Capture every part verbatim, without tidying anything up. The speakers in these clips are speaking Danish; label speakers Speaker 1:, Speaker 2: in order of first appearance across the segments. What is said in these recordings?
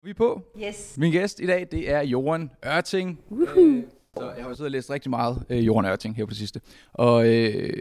Speaker 1: Vi er på.
Speaker 2: Yes.
Speaker 1: Min gæst i dag, det er Joan Ørting. Øh, så jeg har jo siddet og læst rigtig meget øh, Joan Ørting her på det sidste. Og øh,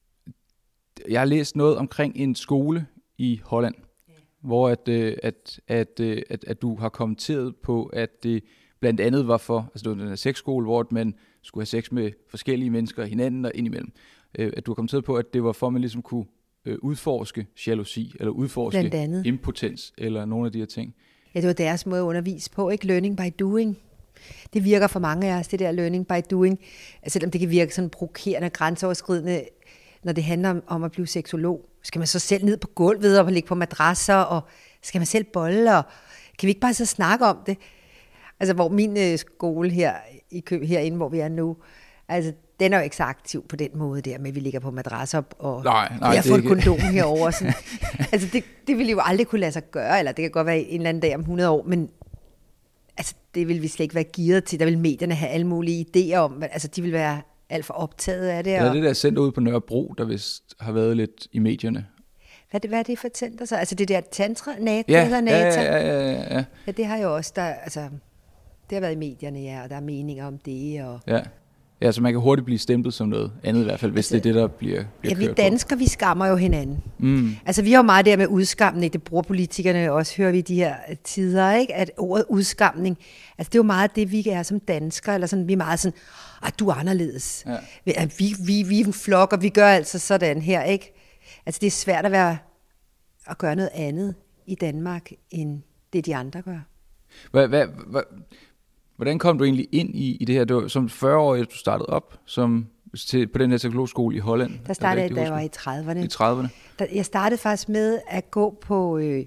Speaker 1: jeg har læst noget omkring en skole i Holland, yeah. hvor at, øh, at, at, øh, at, at du har kommenteret på, at det blandt andet var for, altså det var den her sexskole, hvor man skulle have sex med forskellige mennesker hinanden og indimellem. Øh, at du har kommenteret på, at det var for, at man ligesom kunne øh, udforske jalousi, eller udforske impotens, eller nogle af de her ting.
Speaker 2: Ja, det var deres måde at undervise på, ikke? Learning by doing. Det virker for mange af os, det der learning by doing. Altså, selvom det kan virke sådan provokerende, grænseoverskridende, når det handler om, om at blive seksolog. Skal man så selv ned på gulvet og ligge på madrasser, og skal man selv bolle, og kan vi ikke bare så snakke om det? Altså, hvor min øh, skole her, i Kø, herinde, hvor vi er nu, altså, den er jo ikke så aktiv på den måde der med, at vi ligger på madrasser, og
Speaker 1: nej, nej,
Speaker 2: jeg har fået kondom herover. Sådan. Altså, det, det ville jo aldrig kunne lade sig gøre, eller det kan godt være en eller anden dag om hundrede år, men altså, det vil vi slet ikke være gearet til. Der vil medierne have alle mulige idéer om, altså, de vil være alt for optaget af det.
Speaker 1: Ja, og det der sendt ud på Nørrebro, der vist har været lidt i medierne.
Speaker 2: Hvad er det, hvad er det for center så? Altså det der tantra, nata,
Speaker 1: ja,
Speaker 2: eller nata?
Speaker 1: Ja, ja, ja, ja.
Speaker 2: Ja, det har jo også, der, altså, det har været i medierne, ja, og der er meninger om det. Og
Speaker 1: ja. Ja, så man kan hurtigt blive stemplet som noget andet i hvert fald, hvis altså, det er det, der bliver, bliver
Speaker 2: ja, vi danskere, vi skammer jo hinanden.
Speaker 1: Mm.
Speaker 2: Altså, vi har jo meget der med udskamning, det bruger politikerne også, hører vi i de her tider, ikke? At ordet udskamning, altså det er jo meget det, vi er som danskere, eller sådan, vi er meget sådan, at du er anderledes. Ja. Vi, vi, vi er en flok, og vi gør altså sådan her, ikke? Altså, det er svært at være, at gøre noget andet i Danmark, end det de andre gør.
Speaker 1: Hvad, hvad, hvad Hvordan kom du egentlig ind i, i det her? Det var som fyrre-årig, du startede op som, til, på den her teologiskole i Holland.
Speaker 2: Der startede jeg, da jeg var i trediverne.
Speaker 1: I trediverne?
Speaker 2: Der, jeg startede faktisk med at gå på øh,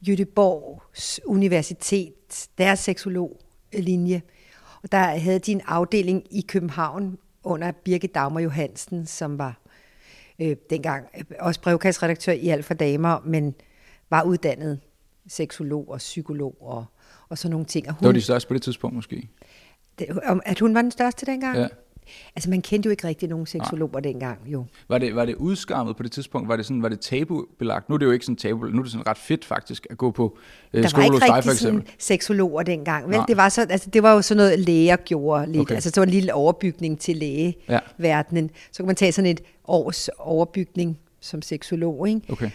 Speaker 2: Göteborgs Universitet, deres seksologlinje. Og der havde de en afdeling i København under Birgit Dagmar Johansen, som var øh, dengang også brevkasseredaktør i Alt for Damer, men var uddannet seksolog og psykolog og og sådan nogle ting. Og hun,
Speaker 1: det var de største på det tidspunkt måske?
Speaker 2: Det, at hun var den største dengang?
Speaker 1: Ja.
Speaker 2: Altså man kendte jo ikke rigtig nogen seksologer dengang, jo.
Speaker 1: Var det, var det udskammet på det tidspunkt? Var det, sådan, var det tabubelagt? Nu er det jo ikke sådan tabu, nu er det sådan ret fedt faktisk at gå på øh, skole hos dig for eksempel.
Speaker 2: Der var ikke rigtig sådan seksologer dengang, vel? Det var, så, altså, det var jo sådan noget, læger gjorde lidt. Okay. Altså det var en lille overbygning til lægeverdenen. Ja. Så kan man tage sådan et års overbygning som seksolog, ikke?
Speaker 1: Okay.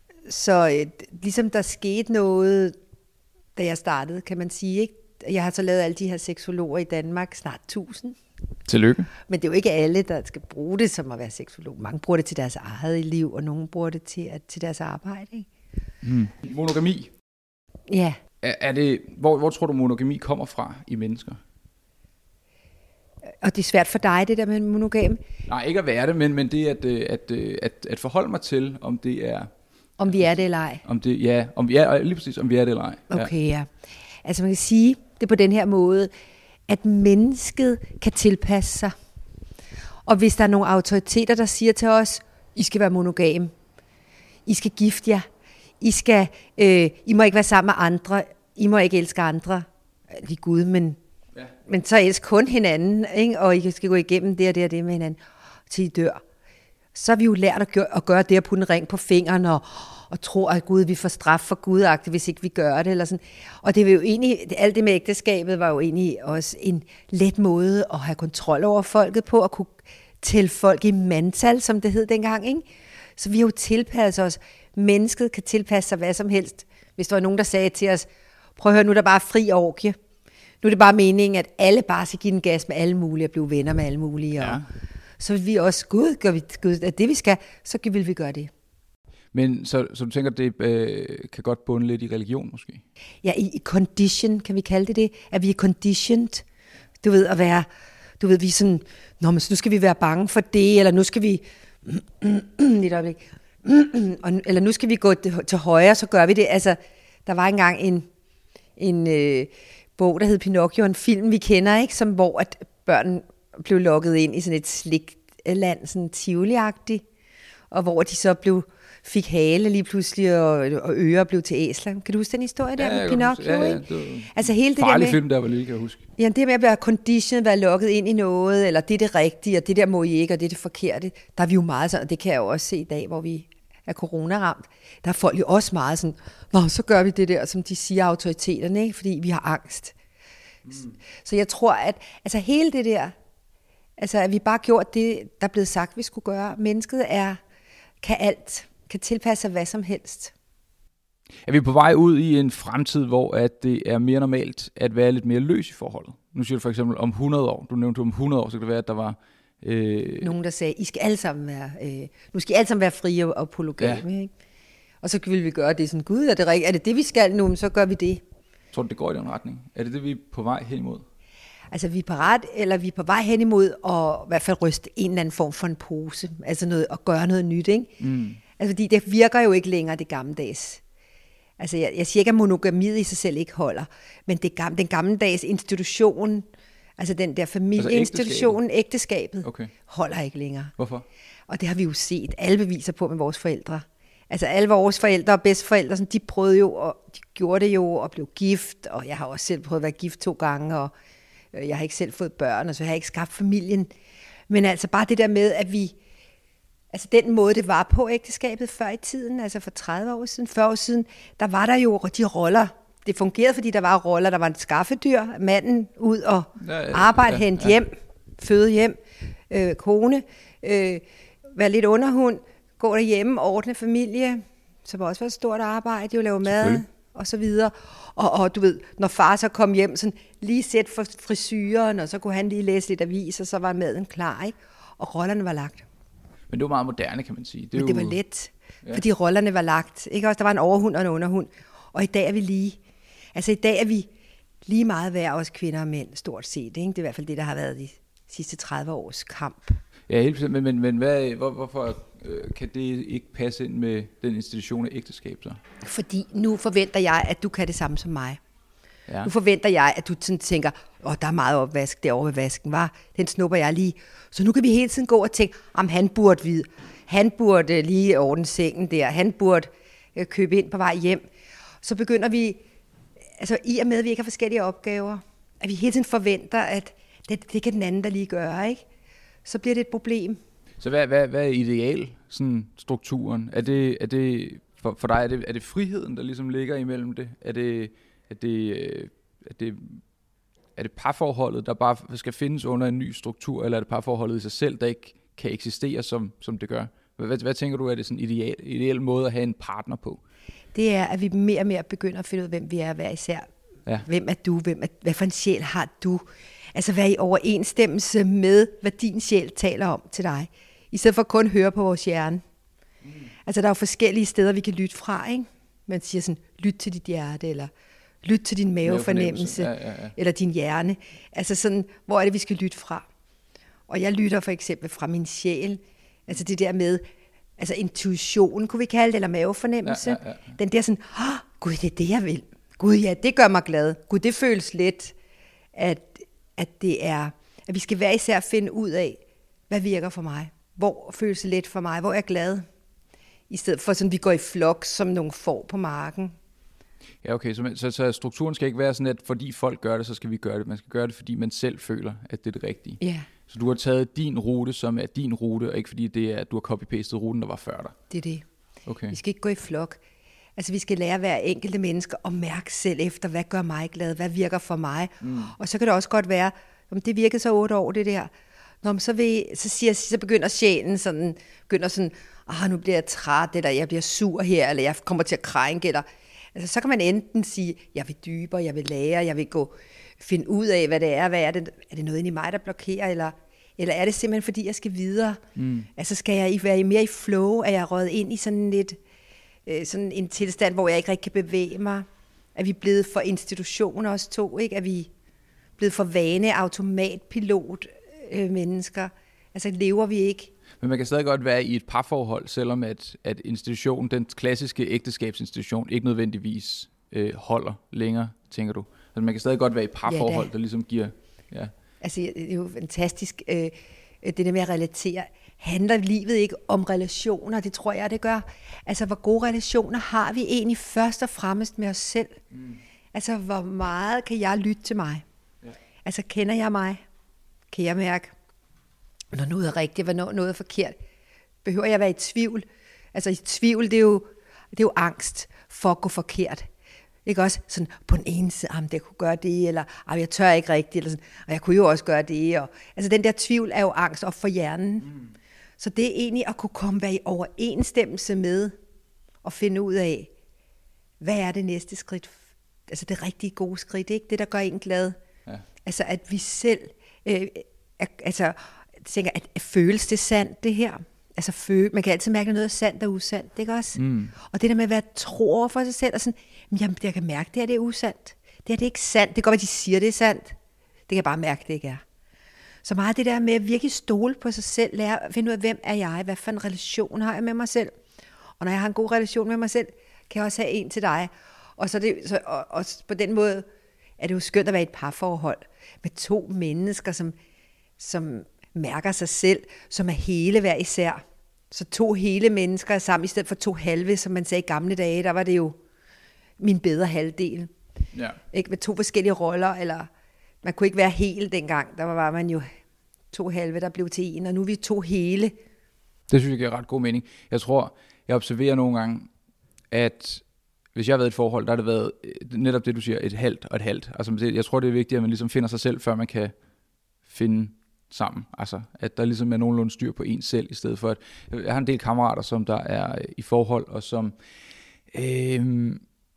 Speaker 2: Så øh, ligesom der skete noget, da jeg startede, kan man sige, ikke? Jeg har så lavet alle de her seksologer i Danmark, snart tusind.
Speaker 1: Tillykke.
Speaker 2: Men det er jo ikke alle, der skal bruge det som at være seksolog. Mange bruger det til deres eget liv, og nogle bruger det til, at, til deres arbejde. Ikke?
Speaker 1: Mm. Monogami.
Speaker 2: Ja.
Speaker 1: Er, er det, hvor, hvor tror du, monogami kommer fra i mennesker?
Speaker 2: Og det er svært for dig, det der med monogam?
Speaker 1: Nej, ikke at være det, men, men det at, at, at, at forholde mig til, om det er...
Speaker 2: Om vi er det eller ej?
Speaker 1: Om det, ja, om, ja, lige præcis, om vi er det eller ej.
Speaker 2: Okay, ja. Altså man kan sige det på den her måde, at mennesket kan tilpasse sig. Og hvis der er nogle autoriteter, der siger til os, I skal være monogam, I skal gifte jer, I, skal, øh, I må ikke være sammen med andre, I må ikke elske andre, de Gud, men, ja. men så elsk kun hinanden, ikke? Og I skal gå igennem det og det og det med hinanden, til I dør. Så har vi jo lært at gøre, at gøre det at putte en ring på fingeren og, og tro, at Gud, vi får straf for gudagtigt, hvis ikke vi gør det. Eller sådan. Og det var jo egentlig, alt det med ægteskabet var jo egentlig også en let måde at have kontrol over folket på, at kunne tælle folk i mandtal, som det hed dengang. Ikke? Så vi har jo tilpasset os. Mennesket kan tilpasse sig hvad som helst. Hvis der var nogen, der sagde til os, prøv at høre, nu er der bare fri orgie. Nu er det bare meningen, at alle bare skal give en gas med alle mulige og blive venner med alle mulige. Og,
Speaker 1: ja.
Speaker 2: Så vil vi også, Gud, gør vi, Gud, at det vi skal, så vil vi gøre det.
Speaker 1: Men så, så du tænker, at det øh, kan godt bunde lidt i religion måske?
Speaker 2: Ja, i, i condition, kan vi kalde det det. At vi er conditioned, du ved, at være, du ved, vi er sådan, nå, men nu skal vi være bange for det, eller nu skal vi, lidt øjeblik, eller nu skal vi gå til højre, så gør vi det. Altså, der var engang en, en øh, bog, der hed Pinocchio, en film, vi kender, ikke, som hvor at børn blev lukket ind i sådan et slikland, sådan tivoli-agtigt, og hvor de så blev, fik hale lige pludselig, og, og ører blev til æsler. Kan du huske den historie der
Speaker 1: ja,
Speaker 2: med Pinocchio?
Speaker 1: Ja, ja,
Speaker 2: ikke? Altså hele det der med,
Speaker 1: film, der var lige, kan jeg huske.
Speaker 2: Ja, det med at være conditioned, være lukket ind i noget, eller det er det rigtige, og det der må I ikke, og det er det forkerte, der er vi jo meget sådan, og det kan jeg jo også se i dag, hvor vi er corona-ramt, der er folk jo også meget sådan, nå, så gør vi det der, som de siger autoriteterne, ikke? Fordi vi har angst. Mm. Så jeg tror, at altså hele det der, altså at vi bare gjort det, der er blevet sagt, vi skulle gøre. Mennesket er, kan alt, kan tilpasse sig hvad som helst.
Speaker 1: Er vi på vej ud i en fremtid, hvor at det er mere normalt at være lidt mere løs i forholdet? Nu siger du for eksempel om hundrede år. Du nævnte om hundrede år, så kan det være, at der var... Øh...
Speaker 2: Nogen, der sagde, I skal alle sammen være, øh, nu skal I alle sammen være frie og, og polygame. Ja. Ikke? Og så vil vi gøre det sådan, gud, er det, er det det, vi skal nu, så gør vi det.
Speaker 1: Tror du, det går i den retning? Er det det, vi er på vej hen imod?
Speaker 2: Altså, vi er parat, eller vi er på vej hen imod at i hvert fald ryste en eller anden form for en pose. Altså noget, at gøre noget nyt, ikke? Mm. Altså, fordi det virker jo ikke længere, det gammeldags. Altså, jeg, jeg siger ikke, at monogamiet i sig selv ikke holder, men det, den gammeldags institution, altså den der familieinstitutionen, altså ægteskabet, ægteskabet okay. holder ikke længere.
Speaker 1: Hvorfor?
Speaker 2: Og det har vi jo set alle beviser på med vores forældre. Altså alle vores forældre og bedsteforældre, sådan, de prøvede jo, og de gjorde det jo, og blev gift, og jeg har også selv prøvet at være gift to gange, og jeg har ikke selv fået børn, og så har jeg ikke skabt familien. Men altså bare det der med, at vi, altså den måde, det var på ægteskabet før i tiden, altså for tredive år siden, fyrre år siden, der var der jo de roller. Det fungerede, fordi der var roller, der var en skaffedyr, manden ud og ja, ja, arbejde, ja, hente ja. hjem, føde hjem, øh, kone, øh, være lidt underhund, gå derhjemme, ordne familie, så var også været et stort arbejde, jo lave mad og så videre. Og, og du ved, når far så kom hjem, sådan lige sæt for frisyren, og så kunne han lige læse lidt avis, og så var maden klar, ikke? Og rollerne var lagt.
Speaker 1: Men det var meget moderne, kan man sige. Det
Speaker 2: Men
Speaker 1: jo...
Speaker 2: det var let, ja. Fordi rollerne var lagt. Ikke også, der var en overhund og en underhund. Og i dag er vi lige. Altså i dag er vi lige meget værd, os kvinder og mænd, stort set. Ikke? Det er i hvert fald det, der har været de sidste tredive års kamp.
Speaker 1: Ja, helt bestemt. Men, men, men hvad, hvor, hvorfor øh, kan det ikke passe ind med den institution af ægteskab så?
Speaker 2: Fordi nu forventer jeg, at du kan det samme som mig.
Speaker 1: Ja.
Speaker 2: Nu forventer jeg, at du sådan tænker, åh, der er meget opvask derovre ved vasken, var. Den snupper jeg lige. Så nu kan vi hele tiden gå og tænke, om han burde vide. Han burde lige ordne sengen der. Han burde øh, købe ind på vej hjem. Så begynder vi, altså i og med, at vi ikke har forskellige opgaver, at vi hele tiden forventer, at det, det kan den anden der lige gøre, ikke? Så bliver det et problem.
Speaker 1: Så hvad, hvad, hvad er ideal, sådan strukturen? Er det, er det for, for dig, er det, er det friheden, der ligesom ligger imellem det? Er det, er det, er det, er det parforholdet, der bare skal findes under en ny struktur, eller er det parforholdet i sig selv, der ikke kan eksistere, som, som det gør? Hvad, hvad tænker du, er det sådan en ideal, ideal måde at have en partner på?
Speaker 2: Det er, at vi mere og mere begynder at finde ud af, hvem vi er hver især. Ja. Hvem er du? Hvem er, hvad for en sjæl har du? Altså være i overensstemmelse med, hvad din sjæl taler om til dig. I stedet for kun at høre på vores hjerne. Mm. Altså der er jo forskellige steder, vi kan lytte fra, ikke? Man siger sådan, lyt til dit hjerte, eller lyt til din mavefornemmelse, ja, ja, ja. Eller din hjerne. Altså sådan, hvor er det, vi skal lytte fra? Og jeg lytter for eksempel fra min sjæl. Altså det der med, altså intuition, kunne vi kalde det, eller mavefornemmelse. Ja, ja, ja. Den der sådan, åh, gud, det er det, jeg vil. Gud, ja, det gør mig glad. Gud, det føles let, at, at det er, at vi skal hver især finde ud af, hvad virker for mig. Hvor føles det let for mig? Hvor er jeg glad? I stedet for sådan, vi går i flok som nogle får på marken.
Speaker 1: Ja, okay, så, så, så strukturen skal ikke være sådan, at fordi folk gør det, så skal vi gøre det. Man skal gøre det, fordi man selv føler, at det er det rigtige.
Speaker 2: Ja.
Speaker 1: Så du har taget din rute, som er din rute, og ikke fordi det er, at du har copy-pastet ruten, der var før dig.
Speaker 2: Det er det.
Speaker 1: Okay.
Speaker 2: Vi skal ikke gå i flok. Altså vi skal lære hver enkelte menneske at mærke selv efter, hvad gør mig glad, hvad virker for mig. Mm. Og så kan det også godt være, om det virkede så otte år, det der. Nå, så, vil, så, siger, så begynder sjælen sådan, begynder sådan, ah, nu bliver jeg træt, eller jeg bliver sur her, eller jeg kommer til at krænke, eller altså, så kan man enten sige, jeg vil dybere, jeg vil lære, jeg vil gå, finde ud af, hvad det er, hvad er det, er det noget inde i mig, der blokerer, eller, eller er det simpelthen, fordi jeg skal videre? Mm. Altså skal jeg være mere i flow, er jeg røget ind i sådan lidt, øh, sådan en tilstand, hvor jeg ikke rigtig kan bevæge mig? Er vi blevet for institutioner os to, ikke? Er vi blevet for vane, automatpilot øh, mennesker? Altså lever vi ikke?
Speaker 1: Men man kan stadig godt være i et parforhold, selvom at, at institutionen, den klassiske ægteskabsinstitution, ikke nødvendigvis øh, holder længere, tænker du? Altså man kan stadig godt være i et parforhold, ja, der ligesom giver... Ja.
Speaker 2: Altså det er jo fantastisk, øh, det der med at relatere. Handler livet ikke om relationer? Det tror jeg, det gør. Altså hvor gode relationer har vi egentlig først og fremmest med os selv? Mm. Altså hvor meget kan jeg lytte til mig? Ja. Altså kender jeg mig? Kan jeg mærke, når noget er rigtigt, hvad noget er forkert? Behøver jeg være i tvivl? Altså i tvivl, det er jo, det er jo angst for at gå forkert. Ikke også sådan på den ene side, at jeg kunne gøre det, eller jeg tør ikke rigtigt, eller sådan, og jeg kunne jo også gøre det. Og, altså den der tvivl er jo angst op for hjernen. Mm. Så det er egentlig at kunne komme være i overensstemmelse med, og finde ud af, hvad er det næste skridt? Altså det rigtige gode skridt, ikke? Det, der gør en glad. Ja. Altså at vi selv, øh, er, altså tænker, at, at føles det sandt, det her? Altså føle, man kan altid mærke, at noget er sandt og usandt, ikke også? Mm. Og det der med at være tro over for sig selv, og sådan, jamen jeg kan mærke, det her det er usandt. Det her det er ikke sandt. Det kan godt være, de siger, det er sandt. Det kan jeg bare mærke, det ikke er. Så meget det der med at virkelig stole på sig selv, lære at finde ud af, hvem er jeg, hvad for en relation har jeg med mig selv. Og når jeg har en god relation med mig selv, kan jeg også have en til dig. Og, så det, så, og, og på den måde er det jo skønt at være i et parforhold med to mennesker, som, som mærker sig selv, som er hele hver især. Så to hele mennesker er sammen, i stedet for to halve, som man sagde i gamle dage, der var det jo min bedre halvdel. Ja. Ikke med to forskellige roller, eller man kunne ikke være hele dengang. Der var man jo to halve, der blev til en, og nu er vi to hele.
Speaker 1: Det synes jeg giver ret god mening. Jeg tror, jeg observerer nogle gange, at hvis jeg har været i et forhold, der har det været netop det, du siger, et halvt og et halvt. Altså, jeg tror, det er vigtigt, at man ligesom finder sig selv, før man kan finde sammen. Altså, at der ligesom er nogenlunde styr på en selv, i stedet for at... Jeg har en del kammerater, som der er i forhold, og som... Øh,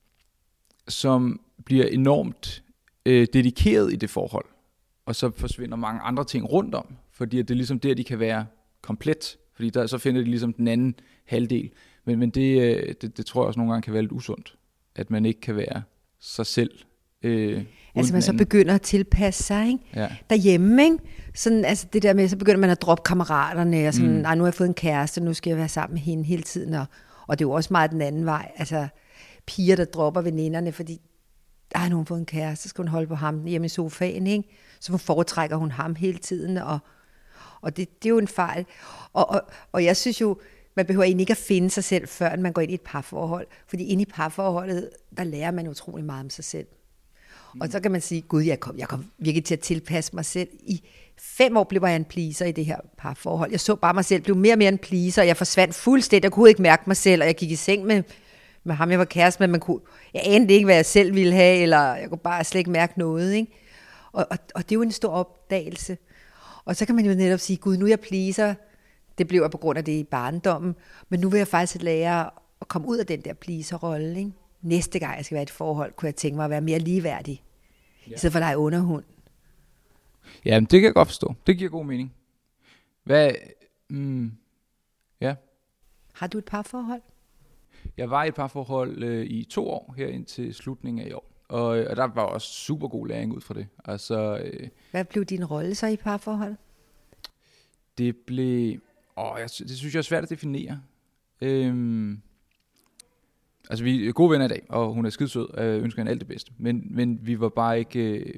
Speaker 1: som bliver enormt øh, dedikeret i det forhold, og så forsvinder mange andre ting rundt om, fordi det er ligesom der, de kan være komplet, fordi der, så finder de ligesom den anden halvdel, men, men det, øh, det, det tror jeg også nogle gange kan være lidt usundt, at man ikke kan være sig selv. Øh,
Speaker 2: altså man så begynder at tilpasse sig, ikke? Ja. Derhjemme, ikke? Sådan, altså det der med, så begynder man at droppe kammeraterne, og sådan, mm. nej, nu har jeg fået en kæreste, nu skal jeg være sammen med hende hele tiden, og, og det er jo også meget den anden vej, altså piger, der dropper veninderne, fordi der har nogen fået en kæreste, så skal hun holde på ham hjemme i sofaen, ikke? Så foretrækker hun ham hele tiden, og, og det, det er jo en fejl. Og, og, og jeg synes jo, man behøver egentlig ikke at finde sig selv, før man går ind i et parforhold, fordi inde i parforholdet, der lærer man utrolig meget om sig selv. Mm. Og så kan man sige, gud, jeg kom, jeg kom virkelig til at tilpasse mig selv. I fem år blev jeg en pleaser i det her parforhold. Jeg så bare mig selv, blev mere og mere en pleaser, og jeg forsvandt fuldstændig, jeg kunne ikke mærke mig selv, og jeg gik i seng med med ham, jeg var kæreste med, man kunne, jeg anede ikke, hvad jeg selv ville have, eller jeg kunne bare slet ikke mærke noget, ikke? Og, og, og det er jo en stor opdagelse. Og så kan man jo netop sige, gud, nu er jeg pleaser, det blev jeg på grund af det i barndommen, men nu vil jeg faktisk lære at komme ud af den der pleaser-rolle, ikke? Næste gang jeg skal være i et forhold, kunne jeg tænke mig at være mere ligeværdig, ja. I stedet for at lege underhund.
Speaker 1: Ja, men det kan jeg godt forstå. Det giver god mening. Hvad, mm, ja.
Speaker 2: Har du et parforhold?
Speaker 1: Jeg var i et parforhold øh, i to år, her indtil slutningen af i år. Og, og der var også super god læring ud fra det. Altså, øh,
Speaker 2: hvad blev din rolle så i parforhold?
Speaker 1: Det blev... Åh, jeg, det synes jeg er svært at definere. Øhm, altså, vi er gode venner i dag, og hun er skidesød, og jeg ønsker hende alt det bedste. Men, men vi var bare ikke... Øh,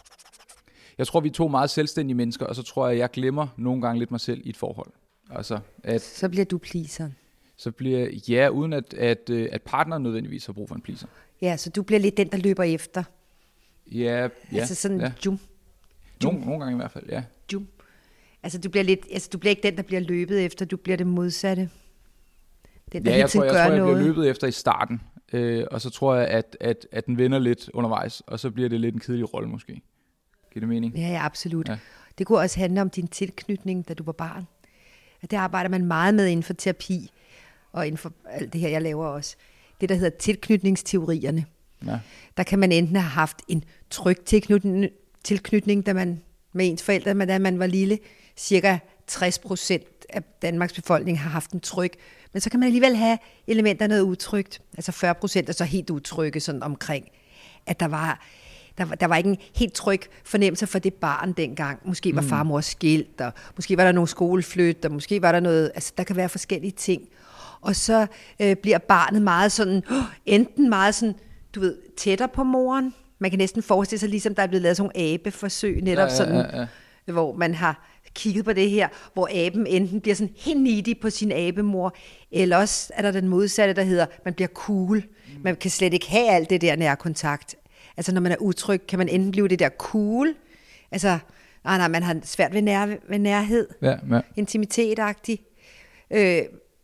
Speaker 1: jeg tror, vi er to meget selvstændige mennesker, og så tror jeg, jeg glemmer nogle gange lidt mig selv i et forhold. Altså, at,
Speaker 2: så bliver du pleaseren.
Speaker 1: Så bliver ja, uden at, at, at partneren nødvendigvis har brug for en pleaser.
Speaker 2: Ja, så du bliver lidt den, der løber efter.
Speaker 1: Ja, ja.
Speaker 2: Altså sådan
Speaker 1: ja.
Speaker 2: Jum.
Speaker 1: Nogle, nogle gange i hvert fald, ja.
Speaker 2: Jum. Altså du bliver lidt, altså du bliver ikke den, der bliver løbet efter, du bliver det modsatte. Den, der
Speaker 1: ja, jeg tror, jeg,
Speaker 2: gør
Speaker 1: tror, jeg
Speaker 2: noget.
Speaker 1: bliver løbet efter i starten, øh, og så tror jeg, at, at, at den vender lidt undervejs, og så bliver det lidt en kedelig rolle måske. Giver det mening?
Speaker 2: Ja, ja, absolut. Ja. Det kunne også handle om din tilknytning, da du var barn. Det arbejder man meget med inden for terapi, og inden for alt det her, jeg laver også. Det, der hedder tilknytningsteorierne. Ja. Der kan man enten have haft en tryg tilknytning, tilknytning da man, med ens forældre, da man var lille. Cirka tres procent af Danmarks befolkning har haft en tryg. Men så kan man alligevel have elementer af noget utrygt. Altså fyrre procent er så helt utrygge sådan omkring, at der var... Der var, der var ikke en helt tryg fornemmelse for det barn dengang. Måske var far og mor skilt, og måske var der nogle skoleflyt, og måske var der noget... Altså, der kan være forskellige ting. Og så øh, bliver barnet meget sådan... Øh, enten meget sådan, du ved, tættere på moren. Man kan næsten forestille sig, ligesom der er blevet lavet sådan nogle abeforsøg, netop ja, ja, sådan, ja, ja. Hvor man har kigget på det her, hvor aben enten bliver sådan helt needy på sin abemor, eller også er der den modsatte, der hedder, man bliver cool. Man kan slet ikke have alt det der nærkontakt. Altså når man er utryg, kan man enten blive det der cool, altså nej, nej, man har svært ved, nær, ved nærhed,
Speaker 1: ja, ja.
Speaker 2: intimitet-agtig, øh,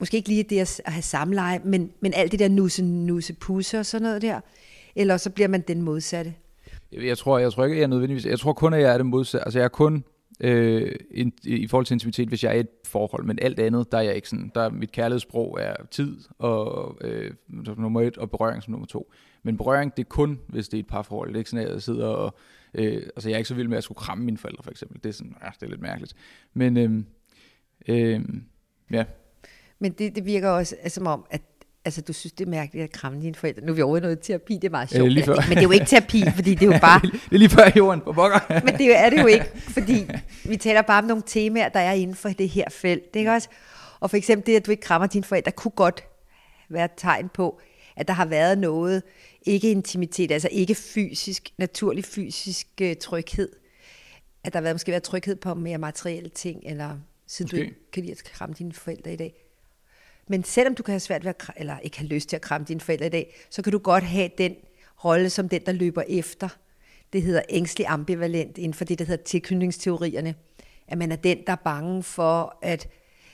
Speaker 2: måske ikke lige det at have samleje, men, men alt det der nusse, nusse, pusse og sådan noget der. Eller så bliver man den modsatte.
Speaker 1: Jeg tror, jeg tror ikke, jeg er nødvendigvis. Jeg tror kun, at jeg er det modsatte. Altså jeg er kun øh, in, i forhold til intimitet, hvis jeg er i et forhold, men alt andet, der er jeg ikke sådan. Der er mit kærlighedssprog er tid og øh, nummer et, og berøring som nummer to. Men berøring, det er kun, hvis det er et parforhold. Det er ikke sådan, at jeg sidder og... Øh, altså jeg er ikke så vild med at skulle kramme mine forældre, for eksempel. Det er sådan, ja, det er lidt mærkeligt. Men øh, øh, ja.
Speaker 2: Men det, det virker også altså, som om, at altså, du synes, det er mærkeligt at kramme dine forældre. Nu er vi over i noget terapi, det er meget sjovt. Øh, men det er jo ikke terapi, fordi det er jo bare...
Speaker 1: det er lige før jorden på bokker.
Speaker 2: Men det er det jo ikke, fordi vi taler bare om nogle temaer, der er inden for det her felt. Det er også? Og for eksempel det, at du ikke krammer dine forældre, kunne godt være et tegn på, at der har været noget, ikke intimitet, altså ikke fysisk, naturlig fysisk uh, tryghed. At der har været, måske været tryghed på mere materielle ting, eller siden måske. Du ikke kan lide at kramme dine forældre i dag. Men selvom du kan have svært ved at, eller ikke have lyst til at kramme dine forældre i dag, så kan du godt have den rolle som den, der løber efter. Det hedder ængstelig ambivalent inden for det, der hedder tilknytningsteorierne. At man er den, der er bange for at,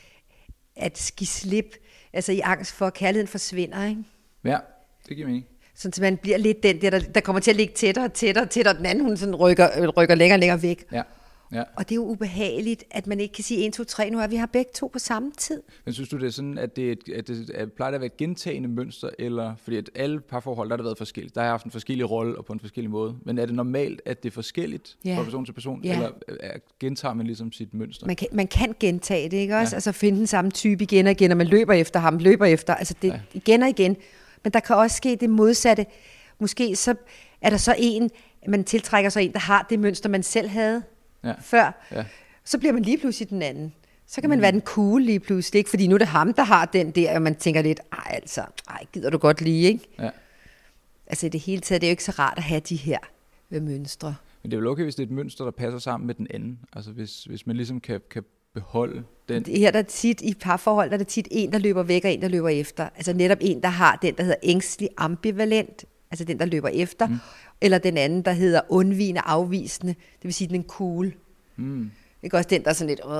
Speaker 2: at give slip, altså i angst for, at kærligheden forsvinder, ikke?
Speaker 1: Ja, det giver mening.
Speaker 2: Sådan, så man bliver lidt den der, der kommer til at ligge tættere og tættere og tættere, og den anden hun sådan rykker, rykker længere og længere væk.
Speaker 1: Ja. Ja.
Speaker 2: Og det er jo ubehageligt, at man ikke kan sige en, to, tre, nu er vi her begge to på samme tid.
Speaker 1: Men synes du, det er sådan, at det, at det at plejer at være et gentagende mønster, eller fordi at alle parforhold, der har det været forskelligt, der har haft en forskellig rolle og på en forskellig måde, men er det normalt, at det er forskelligt ja. Fra person til person, ja. Eller gentager man ligesom sit mønster?
Speaker 2: Man kan, man kan gentage det, ikke også? Ja. Altså finde den samme type igen og igen, og man løber efter ham, løber efter, altså det ja. Igen og igen. Men der kan også ske det modsatte. Måske så er der så en, man tiltrækker så en, der har det mønster, man selv havde. Ja. Før, ja. Så bliver man lige pludselig den anden. Så kan man mm. være den cool lige pludselig, ikke? Fordi nu er det ham, der har den der, og man tænker lidt, ej altså, ej, gider du godt lige, ikke? Ja. Altså i det hele taget, det er jo ikke så rart at have de her øh, mønstre.
Speaker 1: Men det er vel okay, hvis det er et mønster, der passer sammen med den anden. Altså hvis, hvis man ligesom kan, kan beholde den.
Speaker 2: Det her der er tit, i parforhold, der er det tit en, der løber væk, og en, der løber efter. Altså netop en, der har den, der hedder ængstelig ambivalent, altså den, der løber efter. Mm. Eller den anden, der hedder undvigende afvisende, det vil sige, den er cool. Mm. Ikke også den, der er sådan lidt... Øh.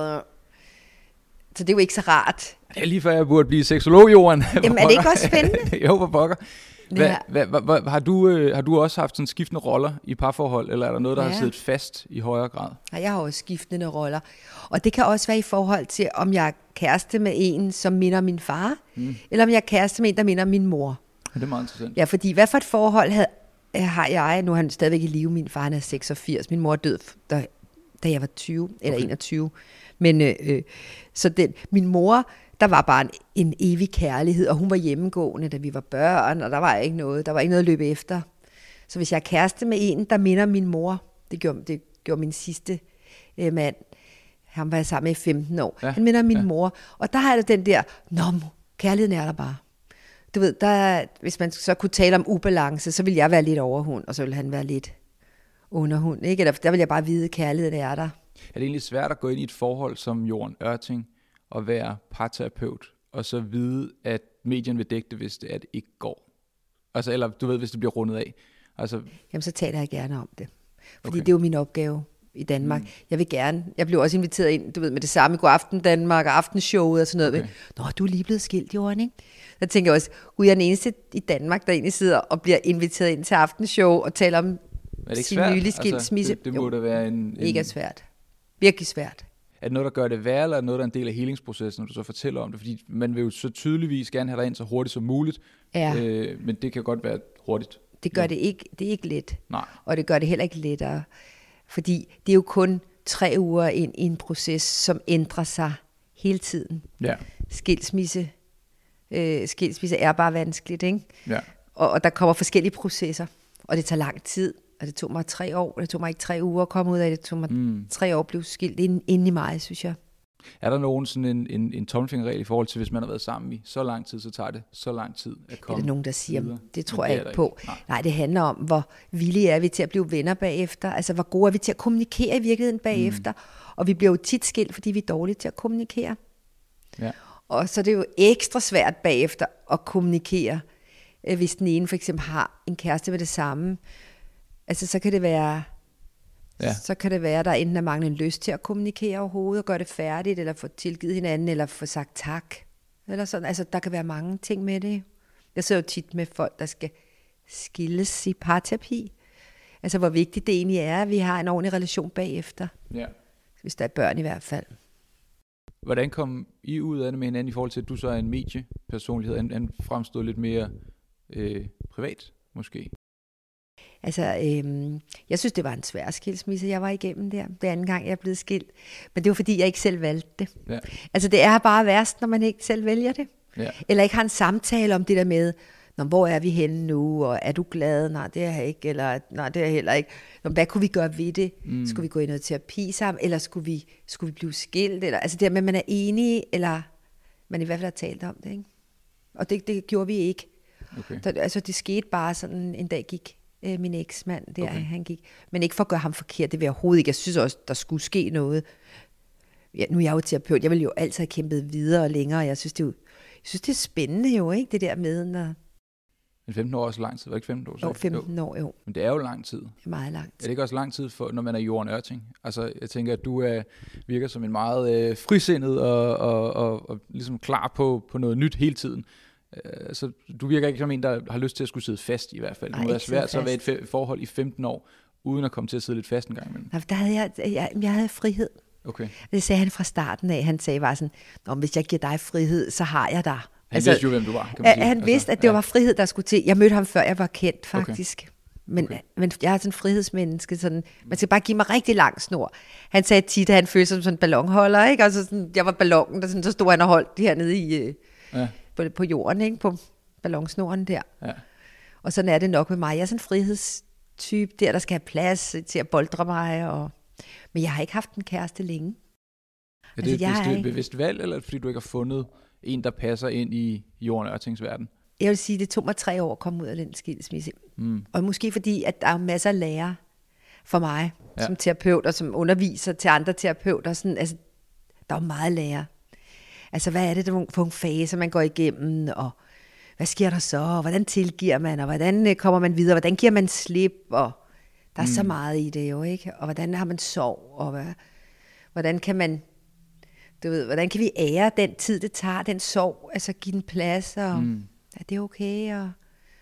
Speaker 2: Så det er jo ikke så rart.
Speaker 1: Det er lige før jeg burde blive seksolog, Jorden.
Speaker 2: Jamen er det ikke også spændende?
Speaker 1: Jo, hvor pokker. Hva, hva, hva, hva, har, du, øh, har du også haft sådan skiftende roller i parforhold, eller er der noget, der ja. Har siddet fast i højere grad?
Speaker 2: Ja, jeg har også skiftende roller. Og det kan også være i forhold til, om jeg er kæreste med en, som minder om min far, mm. eller om jeg er kæreste med en, der minder om min mor.
Speaker 1: Ja, det er meget interessant.
Speaker 2: Ja, fordi hvad for et forhold havde, har jeg, nu er han stadigvæk i live, min far han er seksogfirs, min mor død, da, da jeg var tyve, eller okay. enogtyve. Men øh, så den, min mor, der var bare en, en evig kærlighed, og hun var hjemmegående, da vi var børn, og der var ikke noget, der var ikke noget at løbe efter. Så hvis jeg er kæreste med en, der minder min mor, det gjorde, det gjorde min sidste øh, mand, han var jeg sammen med i femten år, ja. Han minder min ja. Mor, og der har jeg den der, nå, kærligheden er der bare. Du ved, der, hvis man så kunne tale om ubalance, så ville jeg være lidt overhund, og så ville han være lidt underhund, ikke? Eller der vil jeg bare vide, at kærligheden er der.
Speaker 1: Er det egentlig svært at gå ind i et forhold som Jorden Ørting, og være parterapeut, og så vide, at medien vil dække det, hvis det, at det ikke går? Altså, eller du ved, hvis det bliver rundet af. Altså...
Speaker 2: Jamen, så taler jeg gerne om det. Fordi okay. det er jo min opgave i Danmark. Mm. Jeg vil gerne, jeg blev også inviteret ind, du ved, med det samme, God Aften Danmark og Aftenshowet og sådan noget. Okay. Nå, du er lige blevet skilt, Jorden, ikke? Der tænker jeg også, gud, jeg er den eneste i Danmark, der egentlig sidder og bliver inviteret ind til Aftenshow og taler om sin nylige skilsmisse.
Speaker 1: Altså, det, det må da være en... en...
Speaker 2: Ikke svært. Virkelig svært.
Speaker 1: Er det noget, der gør det værre, eller er det noget, der er en del af helingsprocessen, når du så fortæller om det? Fordi man vil jo så tydeligvis gerne have dig ind så hurtigt som muligt, ja. øh, men det kan godt være hurtigt.
Speaker 2: Det gør ja. det ikke, det er ikke let.
Speaker 1: Nej.
Speaker 2: Og det gør det heller ikke lettere. Fordi det er jo kun tre uger ind i en proces, som ændrer sig hele tiden.
Speaker 1: Ja.
Speaker 2: Skilsmisse, øh, skilsmisse er bare vanskeligt, ikke?
Speaker 1: Ja.
Speaker 2: Og, og der kommer forskellige processer, og det tager lang tid. Og det tog mig tre år, det tog mig ikke tre uger at komme ud af det, det tog mig mm. tre år at blive skilt ind, ind i mig, synes jeg.
Speaker 1: Er der nogen sådan en, en, en tommelfingerregel i forhold til, hvis man har været sammen i så lang tid, så tager det så lang tid at komme?
Speaker 2: Er der nogen, der siger,
Speaker 1: videre?
Speaker 2: Det tror jeg ikke på. Ikke. Nej. Nej, det handler om, hvor villige er vi til at blive venner bagefter, altså hvor gode er vi til at kommunikere i virkeligheden bagefter, mm. og vi bliver jo tit skilt, fordi vi er dårlige til at kommunikere.
Speaker 1: Ja.
Speaker 2: Og så er det jo ekstra svært bagefter at kommunikere, hvis den ene for eksempel har en kæreste med det samme. Altså så kan det være, ja. så kan det være, der enten er manglende lyst til at kommunikere overhovedet og gøre det færdigt, eller få tilgivet hinanden, eller få sagt tak. Eller sådan. Altså, der kan være mange ting med det. Jeg ser jo tit med folk, der skal skilles i parterapi. Altså, hvor vigtigt det egentlig er, at vi har en ordentlig relation bagefter.
Speaker 1: Ja.
Speaker 2: Hvis der er børn i hvert fald.
Speaker 1: Hvordan kom I ud af det med hinanden i forhold til, at du så er en mediepersonlighed, en, en fremstod lidt mere øh, privat, måske?
Speaker 2: Altså, øhm, jeg synes, det var en svær skilsmisse, jeg var igennem der. Det anden gang, jeg er blevet skilt. Men det var, fordi jeg ikke selv valgte det.
Speaker 1: Ja.
Speaker 2: Altså, det er bare værst, når man ikke selv vælger det.
Speaker 1: Ja.
Speaker 2: Eller ikke har en samtale om det der med, Nå, hvor er vi henne nu, og er du glad? Nej, det er jeg ikke, eller nej, det er jeg heller ikke. Nå, hvad kunne vi gøre ved det? Mm. Skulle vi gå i noget terapi sammen, eller skulle vi, skulle vi blive skilt? Eller, altså det der med, at man er enige, eller man i hvert fald har talt om det, ikke? Og det, det gjorde vi ikke.
Speaker 1: Okay.
Speaker 2: Så, altså det skete bare sådan, en dag gik øh, min eksmand der,
Speaker 1: Okay.
Speaker 2: han gik. Men ikke for at gøre ham forkert, det vil jeg overhovedet ikke. Jeg synes også, der skulle ske noget. Ja, nu er jeg jo terapeut, jeg vil jo altid have kæmpet videre og længere, jeg synes, det er jo, jeg synes, det er spændende jo, ikke? Det der med, når...
Speaker 1: Men femten år er også lang tid, var det ikke femten år?
Speaker 2: Jo, femten år, jo.
Speaker 1: Men det er jo lang tid.
Speaker 2: Det er meget lang
Speaker 1: Er
Speaker 2: tid.
Speaker 1: det ikke også lang tid, for, når man er Jorden Ørting? Altså, jeg tænker, at du er, virker som en meget øh, frisindet og, og, og, og ligesom klar på, på noget nyt hele tiden. Øh, så du virker ikke som en, der har lyst til at skulle sidde fast i hvert fald. Det
Speaker 2: Nej,
Speaker 1: må være
Speaker 2: ikke sidde
Speaker 1: svært så at være i et
Speaker 2: fast.
Speaker 1: fe- forhold i femten år, uden at komme til at sidde lidt fast en gang imellem.
Speaker 2: Nej, der havde jeg, jeg, jeg havde frihed.
Speaker 1: Okay.
Speaker 2: Det sagde han fra starten af. Han sagde bare sådan, Nå, hvis jeg giver dig frihed, så har jeg dig.
Speaker 1: Han altså, vidste jo, hvem du var, kan man
Speaker 2: Han,
Speaker 1: sige.
Speaker 2: han vidste, at det
Speaker 1: ja.
Speaker 2: var frihed, der skulle til. Jeg mødte ham, før jeg var kendt, faktisk. Okay. Men,
Speaker 1: Okay.
Speaker 2: men jeg er sådan en frihedsmenneske. Sådan, man skal bare give mig rigtig lang snor. Han sagde tit, at han følte sig som sådan en ballonholder. Ikke? Altså sådan, jeg var ballonen, der sådan, så stod han og holdt hernede i, øh,
Speaker 1: Ja.
Speaker 2: på, på jorden, ikke? På ballonsnoren der.
Speaker 1: Ja.
Speaker 2: Og sådan er det nok med mig. Jeg er sådan en frihedstype der, der skal have plads til at boldre mig. Og... Men jeg har ikke haft en kæreste længe.
Speaker 1: Er det
Speaker 2: Altså, jeg
Speaker 1: et
Speaker 2: er
Speaker 1: bevidst,
Speaker 2: ikke-
Speaker 1: bevidst valg, eller er det, fordi du ikke har fundet en, der passer ind i Jorden Ørtings verden?
Speaker 2: Jeg vil sige, det tog mig tre år at komme ud af den skilsmisse.
Speaker 1: Mm.
Speaker 2: Og måske fordi, at der er masser af lærer for mig,
Speaker 1: Ja.
Speaker 2: ja. som terapeut og som underviser til andre terapeuter. Sådan, altså, der er jo meget lærer. Altså, hvad er det for nogle faser, man går igennem, og hvad sker der så, og hvordan tilgiver man, og hvordan øh, kommer man videre, hvordan giver man slip, og der er mm. så meget i det jo, ikke? Og hvordan har man sorg, og hvad, hvordan kan man, du ved, hvordan kan vi ære den tid, det tager, den sorg, altså give den plads, og
Speaker 1: Mm.
Speaker 2: er det okay, og,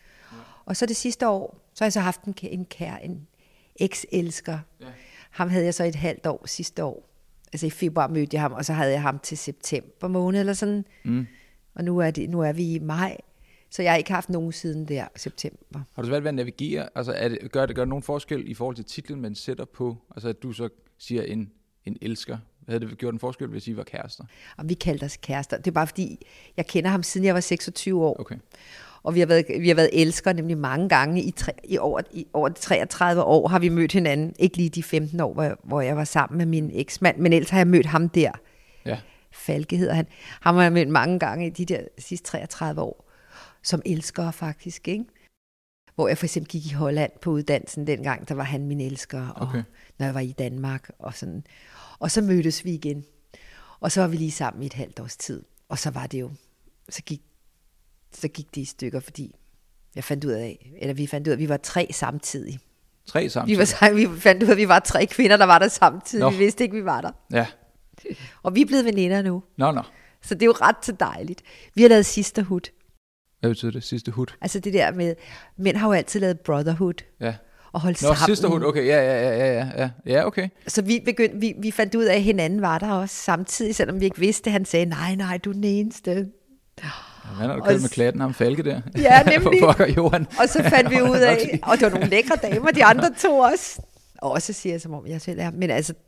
Speaker 2: og så det sidste år, så har jeg så haft en, kæ- en kær, en eks-elsker.
Speaker 1: Ja.
Speaker 2: Ham havde jeg så et halvt år sidste år. Altså i februar mødte jeg ham, og så havde jeg ham til september måned eller sådan.
Speaker 1: Mm.
Speaker 2: Og nu er, det, nu er vi i maj, så jeg har ikke haft nogen siden der september.
Speaker 1: Har du svært ved at navigere? Altså, er det, gør, det, gør det nogen forskel i forhold til titlen, man sætter på? Altså, at du så siger en, en elsker. Havde det gjort en forskel, hvis I var kærester?
Speaker 2: Og vi kaldte os kærester. Det er bare fordi, jeg kender ham siden jeg var seksogtyve år.
Speaker 1: Okay.
Speaker 2: Og vi har været, vi har været elskere nemlig mange gange. I, tre, i, over, I over de treogtredive år har vi mødt hinanden. Ikke lige de femten år, hvor, hvor jeg var sammen med min eksmand, men ellers har jeg mødt ham der.
Speaker 1: Ja.
Speaker 2: Falke hedder han. Ham har jeg mødt mange gange i de der sidste treogtredive år. Som elskere faktisk, ikke? Hvor jeg for eksempel gik i Holland på uddannelsen dengang, der var han min elsker. Og
Speaker 1: Okay.
Speaker 2: når jeg var i Danmark og sådan. Og så mødtes vi igen. Og så var vi lige sammen i et halvt års tid. Og så var det jo, så gik, så gik det i stykker, fordi jeg fandt ud af, eller vi fandt ud af, at vi var tre samtidig.
Speaker 1: Tre samtidig?
Speaker 2: Vi, var, vi fandt ud af, at vi var tre kvinder, der var der samtidig.
Speaker 1: Nå.
Speaker 2: Vi vidste ikke, vi var der.
Speaker 1: Ja.
Speaker 2: Og vi er blevet veninder nu.
Speaker 1: Nå, nå.
Speaker 2: Så det er jo ret så dejligt. Vi har lavet sisterhood.
Speaker 1: Hvad betyder det? Sidste hud?
Speaker 2: Altså det der med, mænd har jo altid lavet brotherhood.
Speaker 1: Ja.
Speaker 2: Og holde
Speaker 1: Nå,
Speaker 2: sammen.
Speaker 1: sisterhood. Okay, ja, ja, ja, ja, ja, ja. Ja, okay.
Speaker 2: Så vi, begyndte, vi, vi fandt ud af, at hinanden var der også samtidig, selvom vi ikke vidste det. Han sagde, nej, nej, du er den eneste.
Speaker 1: Han har du
Speaker 2: Og
Speaker 1: kørt med
Speaker 2: s-
Speaker 1: klatten, ham Falke der.
Speaker 2: Ja, nemlig.
Speaker 1: For pokker, Johan.
Speaker 2: Og så fandt vi
Speaker 1: Han var
Speaker 2: ud
Speaker 1: nok
Speaker 2: af,
Speaker 1: lige-
Speaker 2: og det var nogle lækre damer, de andre to også. Og så siger jeg, som om jeg selv er. Men altså,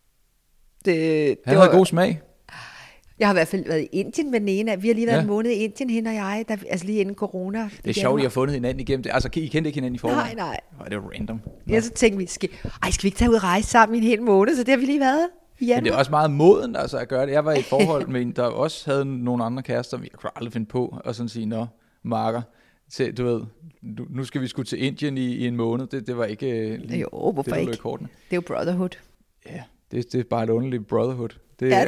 Speaker 2: det, det
Speaker 1: Han
Speaker 2: var,
Speaker 1: havde god smag.
Speaker 2: jeg har i hvert fald været i Indien med den ene. af- Vi har lige været
Speaker 1: Ja.
Speaker 2: en måned i Indien, hende og jeg, der, altså lige inden corona.
Speaker 1: Det er sjovt, I har fundet hinanden igennem det. Altså, I kendte ikke hinanden i forvejen?
Speaker 2: Nej, nej.
Speaker 1: Åh, det er random.
Speaker 2: Ja, så tænkte vi, skal, ej, skal vi ikke tage ud og rejse sammen i en hel måned? Så det har vi lige været i januar.
Speaker 1: Men det er også meget moden altså, at gøre det. Jeg var i et forhold med en, der også havde nogle andre kærester. Jeg kunne aldrig finde på at sådan sige, nå, marker, til, du ved, du, nu skal vi sgu til Indien i, i en måned. Det, det var ikke øh, lige
Speaker 2: Jo, hvorfor
Speaker 1: det, der lå
Speaker 2: ikke?
Speaker 1: i kortene.
Speaker 2: Det er jo brotherhood.
Speaker 1: Ja, det, det er bare et underligt brotherhood. Det,
Speaker 2: Ja.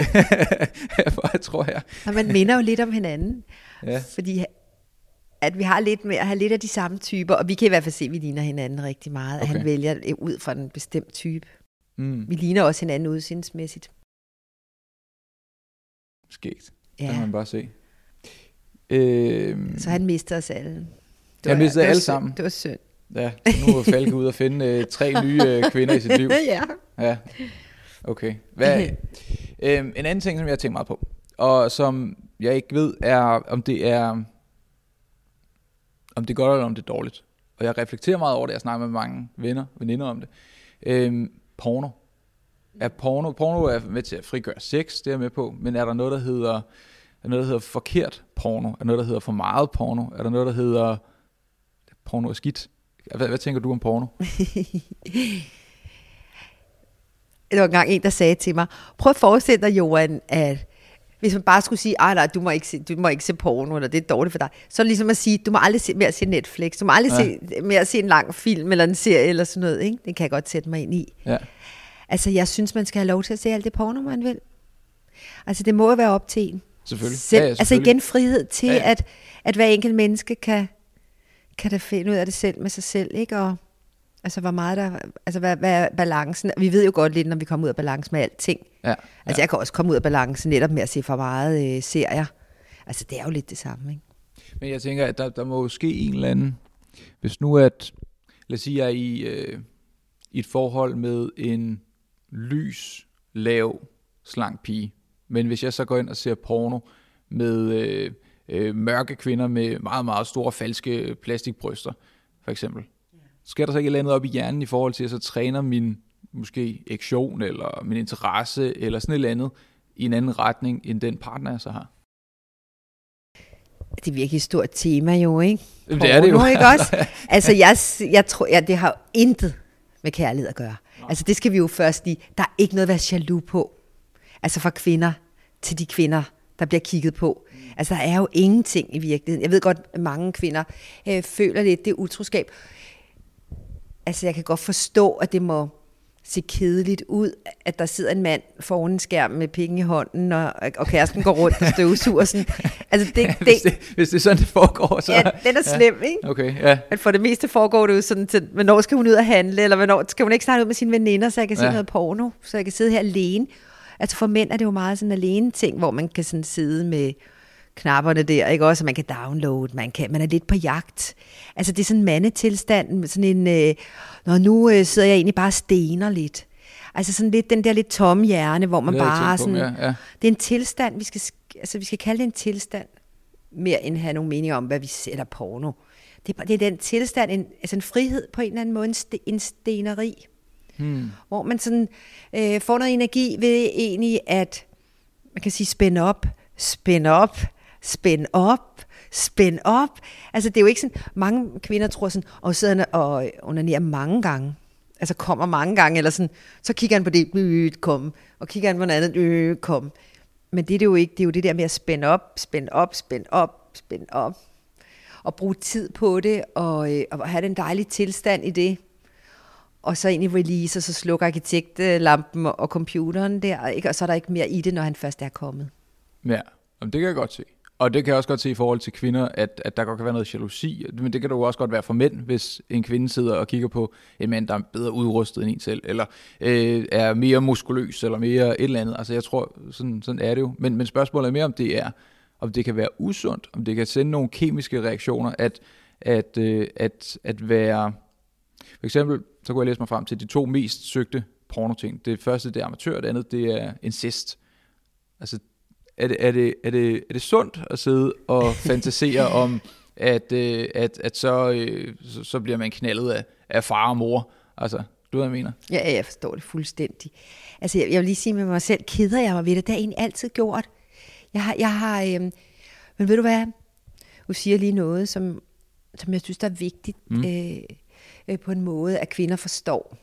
Speaker 1: jeg tror jeg.
Speaker 2: Og man minder jo lidt om hinanden.
Speaker 1: Ja.
Speaker 2: Fordi at vi har lidt med at have lidt af de samme typer, og vi kan i hvert fald se, at vi ligner hinanden rigtig meget. Okay.
Speaker 1: Okay.
Speaker 2: Han vælger det ud fra en bestemt type.
Speaker 1: Mm,
Speaker 2: Vi ligner også hinanden udsindsmæssigt.
Speaker 1: skægt. Det
Speaker 2: Ja.
Speaker 1: kan man bare se. Øh,
Speaker 2: Så han mister os alle.
Speaker 1: Han mistede alle sammen.
Speaker 2: Det var synd.
Speaker 1: Ja, nu må Falke ud og finde øh, tre nye øh, kvinder i sit liv.
Speaker 2: Ja.
Speaker 1: Ja, okay. Hvad, øh, en anden ting, som jeg har tænkt meget på, og som jeg ikke ved, er, om det er, om det er godt eller om det er dårligt. Og jeg reflekterer meget over det, jeg snakker med mange venner, veninder om det. Øh, porno. Er porno, porno er med til at frigøre sex, det er jeg med på, men er der noget, der hedder, er der noget, der hedder forkert porno? Er der noget, der hedder for meget porno? Er der noget, der hedder porno er skidt? Hvad, hvad tænker du om porno?
Speaker 2: Der var engang en, der sagde til mig, prøv at forestille dig, Johan, at hvis man bare skulle sige, nej, du må ikke se, du må ikke se porno, eller det er dårligt for dig, så er det ligesom at sige, du må aldrig se, mere se Netflix, du må aldrig ja. se, mere se en lang film, eller en serie, eller sådan noget, ikke? Det kan jeg godt sætte mig ind i.
Speaker 1: Ja.
Speaker 2: Altså, jeg synes, man skal have lov til at se alt det porno, man vil. Altså, det må jo være op til en.
Speaker 1: Selvfølgelig.
Speaker 2: Selv,
Speaker 1: Ja, ja,
Speaker 2: altså igen frihed til, ja, ja. At, at hver enkelt menneske kan, kan da finde ud af det selv med sig selv, ikke? Og altså, hvor meget der, altså, hvad, hvad er balancen? Vi ved jo godt lidt, når vi kommer ud af balance med alting.
Speaker 1: Ja, ja.
Speaker 2: Altså, jeg kan også komme ud af balance netop med at se for meget øh, serier. Altså, det er jo lidt det samme, ikke?
Speaker 1: Men jeg tænker, at der, der må ske en eller anden, hvis nu at, lad os sige, jeg er i, øh, i et forhold med en lys, lav, slank pige, men hvis jeg så går ind og ser porno med øh, øh, mørke kvinder med meget, meget store, falske plastikbryster, for eksempel, sker der så ikke et eller andet op i hjernen i forhold til, at jeg så træner min måske ektion, eller min interesse, eller sådan et eller andet, i en anden retning, end den partner, jeg så har?
Speaker 2: Det er virkelig et stort tema jo, ikke?
Speaker 1: Porno, det er det jo.
Speaker 2: Ikke også? Altså, jeg, jeg tror, ja, det har jo intet med kærlighed at gøre. Ja. Altså, det skal vi jo først lige. Der er ikke noget at være jaloux på. Altså, fra kvinder til de kvinder, der bliver kigget på. Mm. Altså, der er jo ingenting i virkeligheden. Jeg ved godt, at mange kvinder øh, føler lidt, det er utroskab. Altså, jeg kan godt forstå, at det må se kedeligt ud, at der sidder en mand foran en skærm med penge i hånden, og, og kæresten går rundt og støvsuger sådan. Altså, det, det,
Speaker 1: hvis, det, hvis det er sådan, det foregår, så...
Speaker 2: Ja, den er slem,
Speaker 1: ja.
Speaker 2: ikke?
Speaker 1: Okay, ja.
Speaker 2: At for det meste foregår det jo sådan til, hvornår skal hun ud og handle, eller hvornår skal hun ikke snart ud med sine veninder, så jeg kan se ja. noget porno, så jeg kan sidde her alene. Altså, for mænd er det jo meget sådan alene ting, hvor man kan sådan sidde med knapperne der, ikke også, man kan downloade, man kan, man er lidt på jagt. Altså, det er sådan en mandetilstand, sådan en, øh, når nu øh, sidder jeg egentlig bare og stener lidt. Altså sådan lidt, den der lidt tomme hjerne, hvor man bare sådan,
Speaker 1: ja, ja.
Speaker 2: Det er en tilstand, vi skal, altså vi skal kalde det en tilstand, mere end have nogle meninger om, hvad vi sætter porno. Det er, det er den tilstand, en, altså en frihed på en eller anden måde, en, st, en steneri, hmm. hvor man sådan øh, får noget energi ved egentlig, at man kan sige, spænde op, spænde op, spænd op, spænd op. Altså det er jo ikke sådan, mange kvinder tror sådan, og sidder og onanerer mange gange. Altså kommer mange gange, eller sådan, så kigger han på det, øh, kom, og kigger han på noget andet, øh, kom. Men det er det jo ikke, det er jo det der med at spænde op, spænde op, spænde op, spænde op, og bruge tid på det, og, øh, og have den dejlige tilstand i det. Og så egentlig release, og så slukker arkitektlampen og computeren der, ikke? Og så er der ikke mere i det, når han først er kommet.
Speaker 1: Ja, det kan jeg godt se. Og det kan jeg også godt se i forhold til kvinder, at, at der godt kan være noget jalousi, men det kan der jo også godt være for mænd, hvis en kvinde sidder og kigger på en mand, der er bedre udrustet end en selv, eller øh, er mere muskuløs, eller mere et eller andet. Altså jeg tror, sådan, sådan er det jo. Men, men spørgsmålet er mere, om det er, om det kan være usundt, om det kan sende nogle kemiske reaktioner, at, at, øh, at, at være... For eksempel, så kunne jeg læse mig frem til de to mest søgte pornoting. Det første, det er amatør, og det andet, det er incest. Altså, Er det, er, det, er, det, er det sundt at sidde og fantasere om, at, øh, at, at så, øh, så, så bliver man knaldet af, af far og mor? Altså, du hvad jeg mener?
Speaker 2: Ja, jeg forstår det fuldstændig. Altså, jeg, jeg vil lige sige med mig selv, keder jeg mig ved det. Det har jeg egentlig altid gjort. Jeg har, jeg har øh, men ved du hvad? Du siger lige noget, som, som jeg synes, der er vigtigt mm. øh, øh, på en måde, at kvinder forstår.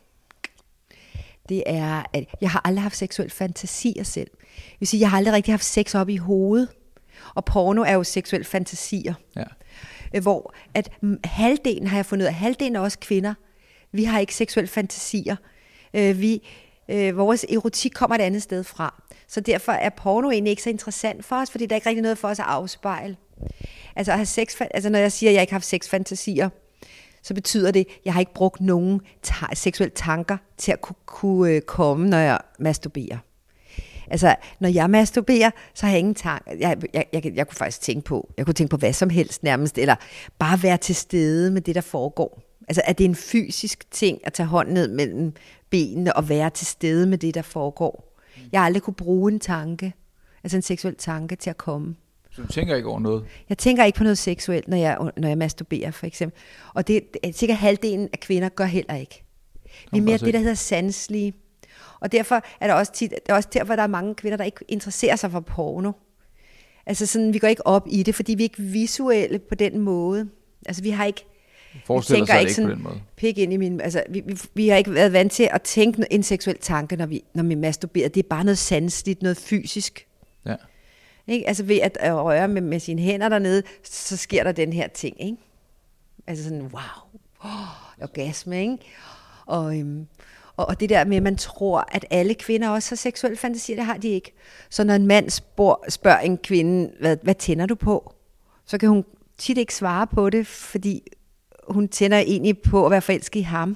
Speaker 2: Det er, at jeg har aldrig haft seksuel fantasier selv. Jeg vil sige, jeg har aldrig rigtig haft sex op i hovedet. Og porno er jo seksuel fantasier. Ja. Hvor at halvdelen, har jeg fundet ud af, halvdelen er også kvinder. Vi har ikke seksuel fantasier. Vi, vores erotik kommer et andet sted fra. Så derfor er porno egentlig ikke så interessant for os, fordi der er ikke rigtig noget for os at afspejle. Altså, at have sex, altså når jeg siger, at jeg ikke har haft sexfantasier, så betyder det, at jeg har ikke brugt nogen ta- seksuelle tanker til at kunne, kunne komme, når jeg masturberer. Altså, når jeg masturberer, så har jeg ingen tanke. Jeg, jeg, jeg, jeg kunne faktisk tænke på, jeg kunne tænke på hvad som helst nærmest, eller bare være til stede med det, der foregår. Altså, er det en fysisk ting at tage hånden ned mellem benene og være til stede med det, der foregår? Jeg har aldrig kunne bruge en tanke, altså en seksuel tanke til at komme.
Speaker 1: Så du tænker ikke over noget?
Speaker 2: Jeg tænker ikke på noget seksuelt, når jeg, når jeg masturberer, for eksempel. Og det er sikkert halvdelen af kvinder gør heller ikke. Vi er mere det, der hedder sanselige. Og derfor er der også tit, det er også derfor, der er mange kvinder, der ikke interesserer sig for porno. Altså sådan, vi går ikke op i det, fordi vi er ikke visuelle på den måde. Altså vi har ikke,
Speaker 1: forestiller sig ikke, ikke på den måde.
Speaker 2: Pik ind i min, altså vi, vi, vi har ikke været vant til at tænke en seksuel tanke, når vi, når vi masturberer. Det er bare noget sanseligt, noget fysisk.
Speaker 1: Ja.
Speaker 2: Ikke? Altså ved at røre med, med sine hænder dernede, så sker der den her ting. Ikke? Altså sådan, wow, oh, orgasme, ikke? Og, øhm, og, og det der med, at man tror, at alle kvinder også har seksuelle fantasier, det har de ikke. Så når en mand spor, spørger en kvinde, hvad, hvad tænder du på? Så kan hun tit ikke svare på det, fordi hun tænder egentlig på at være forelsket i ham.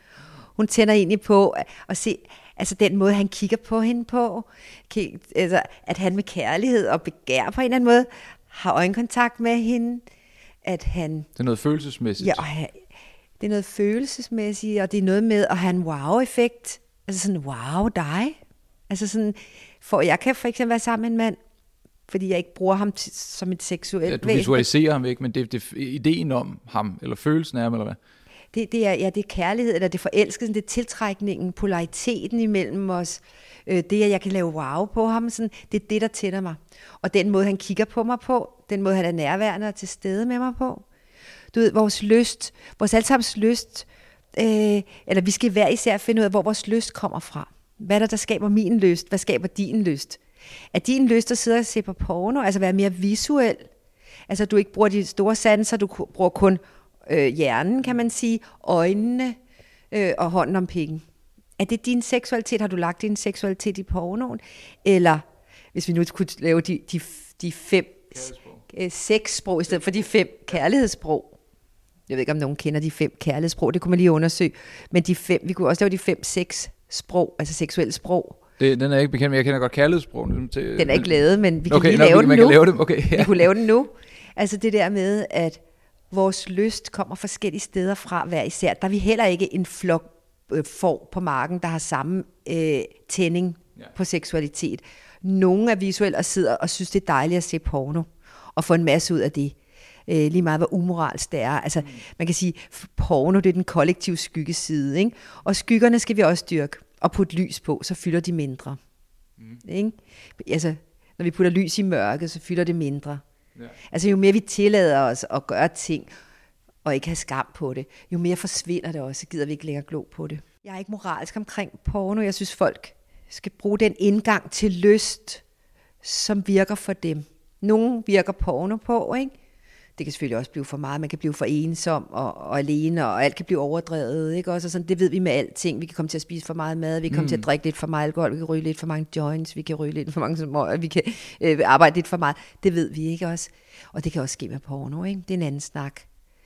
Speaker 2: Hun tænder egentlig på at, at se, altså den måde, han kigger på hende på, altså, at han med kærlighed og begær på en eller anden måde har øjenkontakt med hende, at han...
Speaker 1: Det er noget følelsesmæssigt.
Speaker 2: Ja, og han, det er noget følelsesmæssigt, og det er noget med at have en wow-effekt. Altså sådan, wow, dig. Altså sådan, for jeg kan for eksempel være sammen med en mand, fordi jeg ikke bruger ham t- som et seksuelt
Speaker 1: ja, du visualiserer ham ikke, men det er ideen om ham, eller følelsen af ham, eller hvad?
Speaker 2: Det, det, er, ja, det er kærlighed, eller det er forelskelsen, det er tiltrækningen, polariteten imellem os. Øh, det, at jeg kan lave wow på ham, sådan, det er det, der tænder mig. Og den måde, han kigger på mig på, den måde, han er nærværende og til stede med mig på. Du ved, vores lyst, vores allesammens lyst, øh, eller vi skal hver især finde ud af, hvor vores lyst kommer fra. Hvad er der, der skaber min lyst? Hvad skaber din lyst? Er din lyst at sidde og se på porno, altså være mere visuel? Altså, du ikke bruger de store sanser, du bruger kun øh, hjernen, kan man sige, øjnene øh, og hånden om pikken. Er det din seksualitet? Har du lagt din seksualitet i pornoen? Eller, hvis vi nu kunne lave de, de, de fem øh, seks sprog, i stedet for de fem kærlighedssprog. Jeg ved ikke, om nogen kender de fem kærlighedssprog, det kunne man lige undersøge. Men de fem, vi kunne også lave de fem seks sprog, altså seksuelle sprog.
Speaker 1: Det, den er ikke bekendt, men jeg kender godt kærlighedssprog.
Speaker 2: Til, den er ikke lavet, men vi kan
Speaker 1: okay,
Speaker 2: lige
Speaker 1: nå,
Speaker 2: lave
Speaker 1: vi,
Speaker 2: den
Speaker 1: man
Speaker 2: nu.
Speaker 1: Kan lave dem. Okay, ja.
Speaker 2: Vi kunne lave den nu. Altså det der med, at vores lyst kommer forskellige steder fra hver især. Der er vi heller ikke en flok øh, får på marken, der har samme øh, tænding ja. på seksualitet. Nogle er visuelle og sidder og synes, det er dejligt at se porno, og få en masse ud af det. Øh, lige meget, hvor umoralsk det er. Altså, mm. man kan sige, porno, det er den kollektive skyggeside, ikke? Og skyggerne skal vi også dyrke og putte lys på, så fylder de mindre. Mm. Ikke? Altså, når vi putter lys i mørket, så fylder det mindre. Ja. Altså, jo mere vi tillader os at gøre ting, og ikke have skam på det, jo mere forsvinder det også, så gider vi ikke længere glo på det. Jeg er ikke moralsk omkring porno. Jeg synes, folk skal bruge den indgang til lyst, som virker for dem. Nogle virker porno på, ikke? Det kan selvfølgelig også blive for meget. Man kan blive for ensom og, og alene, og alt kan blive overdrevet, ikke? Også sådan, det ved vi med alting. Vi kan komme til at spise for meget mad, vi kan komme mm. til at drikke lidt for meget alkohol, vi kan ryge lidt for mange joints, vi kan ryge lidt for mange små, vi kan øh, arbejde lidt for meget. Det ved vi ikke også. Og det kan også ske med porno, ikke? Det er en anden snak.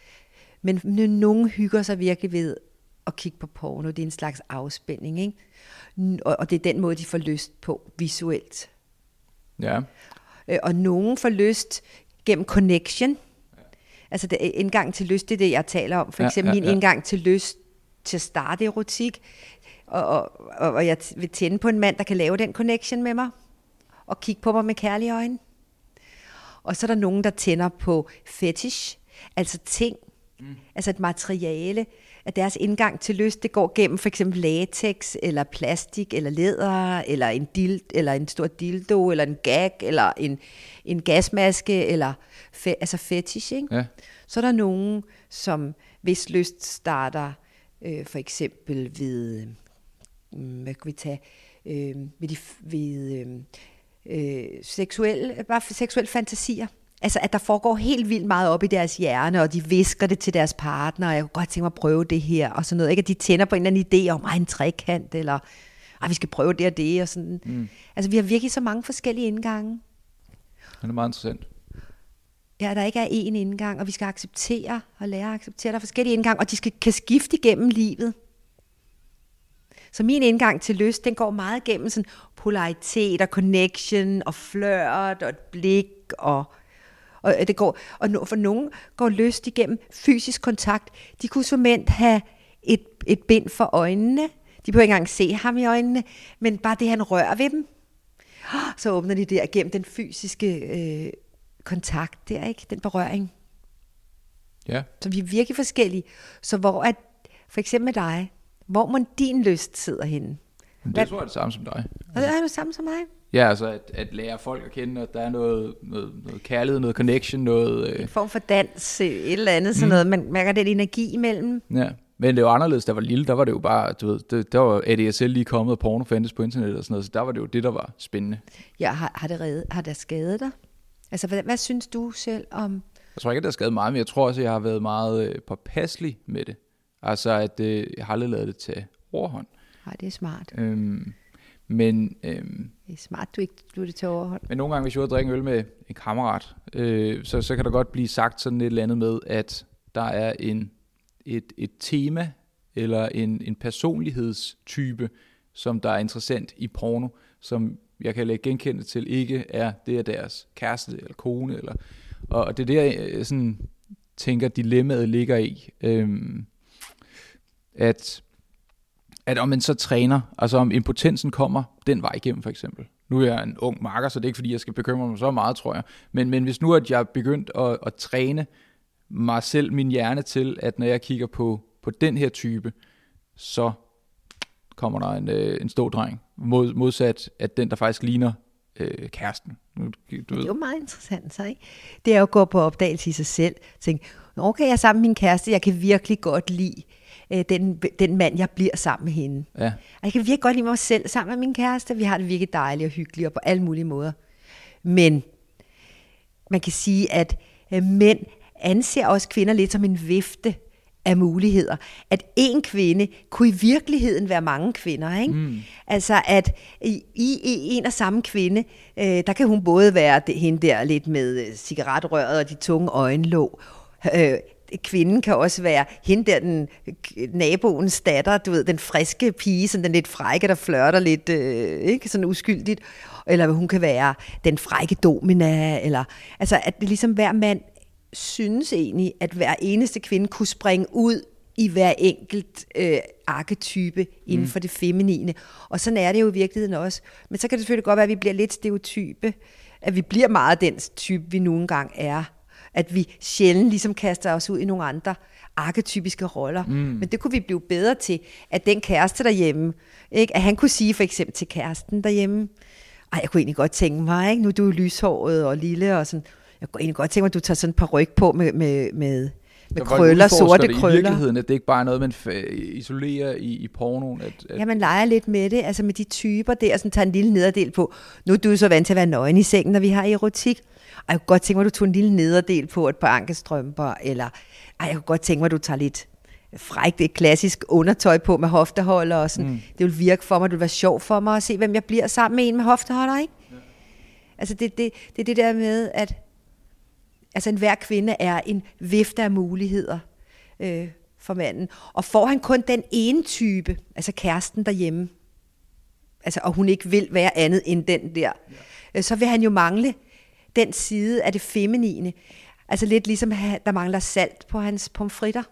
Speaker 2: Men nogen hygger sig virkelig ved at kigge på porno. Det er en slags afspænding, ikke? Og, og det er den måde, de får lyst på visuelt.
Speaker 1: Ja.
Speaker 2: Øh, og nogen får lyst gennem connection. Altså det, indgang til lyst, det er det, jeg taler om. For eksempel ja, ja, ja. min indgang til lyst til at starte erotik, og, og, og, og jeg vil tænde på en mand, der kan lave den connection med mig, og kigge på mig med kærlige øjne. Og så er der nogen, der tænder på fetish, altså ting, mm. altså et materiale, at deres indgang til lyst, det går gennem for eksempel latex, eller plastik, eller læder, eller en, dild, eller en stor dildo, eller en gag, eller en, en gasmaske, eller fe, altså fetish, ikke? Ja. Så er der nogen, som hvis lyst starter øh, for eksempel ved, øh, hvad kan vi tage, øh, ved, de, ved øh, seksuelle, bare seksuelle fantasier. Altså, at der foregår helt vildt meget op i deres hjerne, og de visker det til deres partner, og jeg kunne godt tænke mig at prøve det her, og sådan noget. Ikke, at de tænder på en eller anden idé om, ej, en trekant, eller ej, vi skal prøve det og det, og sådan. Mm. Altså, vi har virkelig så mange forskellige indgange.
Speaker 1: Det er meget interessant.
Speaker 2: Ja, der ikke er én indgang, og vi skal acceptere, og lære at acceptere, der er forskellige indgange, og de skal, kan skifte igennem livet. Så min indgang til lyst, den går meget gennem sådan polaritet og connection og flirt og et blik og og det går og for nogen går lyst igennem fysisk kontakt. De kunne såmænd have et et bind for øjnene. De behøver ikke engang se ham i øjnene, men bare det han rører ved dem, så åbner de der gennem den fysiske øh, kontakt der, ikke? Den berøring.
Speaker 1: Ja.
Speaker 2: Så vi er virkelig forskellige. Så hvor at for eksempel med dig, hvor må din lyst sidder henne?
Speaker 1: Det Hvad? tror jeg er det samme som dig.
Speaker 2: Og det er det samme som mig?
Speaker 1: Ja, altså at, at lære folk at kende, at der er noget, noget, noget kærlighed, noget connection, noget... Øh...
Speaker 2: En form for dans, et eller andet, sådan mm. noget. Man mærker den energi imellem.
Speaker 1: Ja, men det var anderledes, da jeg var lille, der var det jo bare, du ved, det, der var A D S L lige kommet, og porno fandtes på internet og sådan noget, så der var det jo det, der var spændende.
Speaker 2: Ja, har, har, det, reddet, har det skadet dig? Altså, hvad, hvad synes du selv om...
Speaker 1: Jeg tror ikke, at det har skadet meget, men jeg tror også, at jeg har været meget øh, påpasselig med det. Altså, at øh, jeg har aldrig lavet det til overhånd.
Speaker 2: Nej, det er smart.
Speaker 1: Øhm, men... Øhm,
Speaker 2: det er smart, du ikke du det til overhånd.
Speaker 1: Men nogle gange, hvis jeg vil drikke øl med en kammerat, øh, så, så kan der godt blive sagt sådan et eller andet med, at der er en, et, et tema, eller en, en personlighedstype, som der er interessant i porno, som jeg kan lægge genkendelse til, ikke er det er deres kæreste eller kone, eller, og det er der, jeg sådan tænker, dilemmaet ligger i, øhm, at, at om man så træner, altså om impotensen kommer den vej igennem for eksempel. Nu er jeg en ung marker, så det er ikke fordi, jeg skal bekymre mig så meget, tror jeg, men, men hvis nu at jeg er begyndt at, at træne mig selv, min hjerne til, at når jeg kigger på, på den her type, så kommer der en, øh, en stor dreng, mod, modsat at den, der faktisk ligner øh, kæresten. Du, du
Speaker 2: det er jo meget interessant, så ikke? Det er jo at gå på opdagelse i sig selv. Tænke, okay, jeg er sammen med min kæreste, jeg kan virkelig godt lide øh, den, den mand, jeg bliver sammen med hende.
Speaker 1: Ja.
Speaker 2: Jeg kan virkelig godt lide mig selv sammen med min kæreste. Vi har det virkelig dejligt og hyggeligt og på alle mulige måder. Men man kan sige, at øh, mænd anser også kvinder lidt som en vifte af muligheder. At en kvinde kunne i virkeligheden være mange kvinder, ikke? Mm. Altså at i, i en og samme kvinde, øh, der kan hun både være det, hende der lidt med cigaretrøret og de tunge øjenlåg. Øh, kvinden kan også være hende der, den naboens datter, du ved, den friske pige, sådan den lidt frække, der flirter lidt, øh, ikke? Sådan uskyldigt. Eller hun kan være den frække domina, eller altså at det ligesom hver mand synes egentlig, at hver eneste kvinde kunne springe ud i hver enkelt øh, arketype inden mm. for det feminine. Og sådan er det jo i virkeligheden også. Men så kan det selvfølgelig godt være, at vi bliver lidt stereotype. At vi bliver meget den type, vi nogle gange er. At vi sjældent ligesom kaster os ud i nogle andre arketypiske roller. Mm. Men det kunne vi blive bedre til. At den kæreste derhjemme, ikke? At han kunne sige for eksempel til kæresten derhjemme, ej, jeg kunne egentlig godt tænke mig, ikke? Nu er du lyshåret og lille og sådan. Jeg kunne egentlig godt tænke mig, at du tager sådan et par ryg på med, med, med, med krøller, sorte
Speaker 1: det
Speaker 2: krøller.
Speaker 1: I virkeligheden, at det ikke bare er noget, man f- isolerer i, i pornoen. At, at...
Speaker 2: Ja, man leger lidt med det, altså med de typer der, og sådan tager en lille nederdel på. Nu er du så vant til at være nøgen i sengen, når vi har erotik. Og jeg kunne godt tænke mig, at du tog en lille nederdel på, et par ankelstrømper, eller ej, jeg kunne godt tænke mig, at du tager lidt frækt, et klassisk undertøj på med hofteholder og sådan. Mm. Det vil virke for mig, det vil være sjovt for mig at se, hvem jeg bliver sammen med en med hofteholder, ikke? Ja. Altså det, det, det er det der med, at altså enhver kvinde er en vifte af muligheder øh, for manden. Og får han kun den ene type, altså kæresten derhjemme, altså, og hun ikke vil være andet end den der, ja. Så vil han jo mangle den side af det feminine. Altså lidt ligesom, der mangler salt på hans pomfritter.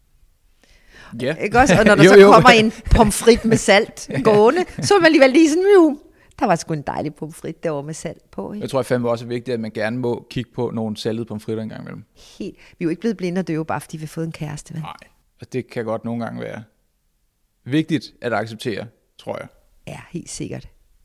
Speaker 1: Ja.
Speaker 2: Ikke også? Og når der
Speaker 1: jo,
Speaker 2: så
Speaker 1: jo.
Speaker 2: kommer en pomfrit med salt gående, så er man alligevel lige sådan, jo, der var sgu en dejlig pomfrit derovre med salt på. Ikke?
Speaker 1: Jeg tror jeg fandme også er vigtigt, at man gerne må kigge på nogle saltede pomfritter en gang imellem.
Speaker 2: Helt. Vi er jo ikke blevet blinde og døve, bare fordi vi har fået en kæreste. Vel?
Speaker 1: Nej, altså det kan godt nogle gange være vigtigt at acceptere, tror jeg.
Speaker 2: Ja, helt sikkert.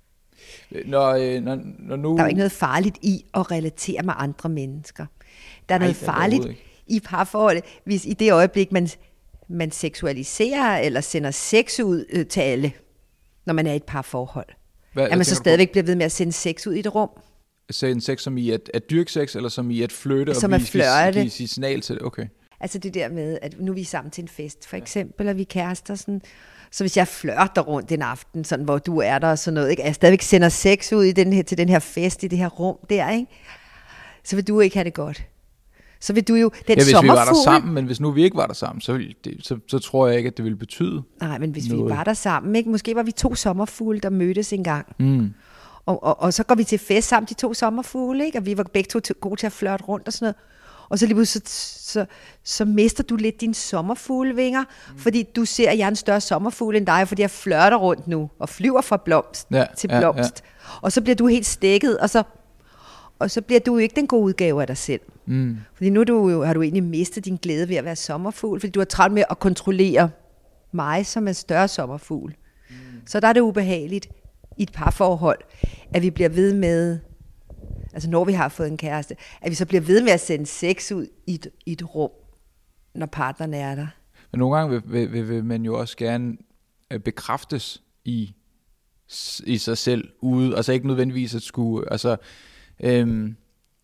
Speaker 1: Når, når, når nu...
Speaker 2: Der er jo ikke noget farligt i at relatere med andre mennesker. Der er
Speaker 1: Nej,
Speaker 2: noget farligt i parforholdet, hvis i det øjeblik, man, man seksualiserer eller sender sex ud øh, til alle, når man er i et parforhold. Hvad, at man så stadigvæk bliver ved med at sende sex ud i et rum.
Speaker 1: Sende sex som i at, at dyrke sex, eller som i at flytte
Speaker 2: som
Speaker 1: og
Speaker 2: vise,
Speaker 1: vise sit signal til det? Okay.
Speaker 2: Altså det der med, at nu er vi sammen til en fest, for eksempel, og vi kærester sådan. Så hvis jeg flørter rundt en aften, sådan, hvor du er der og sådan noget, ikke? Jeg stadigvæk sender sex ud i den her, til den her fest, i det her rum der, ikke? Så vil du ikke have det godt. Så vil du jo, den
Speaker 1: ja, hvis
Speaker 2: sommerfugl...
Speaker 1: vi var der sammen, men hvis nu vi ikke var der sammen, så, ville det, så, så tror jeg ikke, at det ville betyde
Speaker 2: Nej, men hvis
Speaker 1: noget.
Speaker 2: vi var der sammen, ikke? Måske var vi to sommerfugle, der mødtes en gang.
Speaker 1: Mm.
Speaker 2: Og, og, og så går vi til fest sammen, de to sommerfugle, ikke? Og vi var begge to til, gode til at flirte rundt og sådan noget. Og så lige pludselig, så, så, så mister du lidt dine sommerfuglevinger, mm. fordi du ser, at jeg er en større sommerfugl end dig, fordi jeg flirter rundt nu, og flyver fra blomst
Speaker 1: ja,
Speaker 2: til
Speaker 1: ja,
Speaker 2: blomst. Ja. Og så bliver du helt stækket, og så, og så bliver du ikke den gode udgave af dig selv.
Speaker 1: Mm.
Speaker 2: Fordi nu du jo, har du egentlig mistet din glæde ved at være sommerfugl, fordi du har travlt med at kontrollere mig, som er større sommerfugl. Mm. Så der er det ubehageligt i et parforhold, at vi bliver ved med, altså når vi har fået en kæreste, at vi så bliver ved med at sende sex ud i et, i et rum, når partneren er der.
Speaker 1: Men nogle gange vil, vil, vil, vil man jo også gerne bekræftes i, i sig selv ude, altså ikke nødvendigvis at skulle, altså, øhm,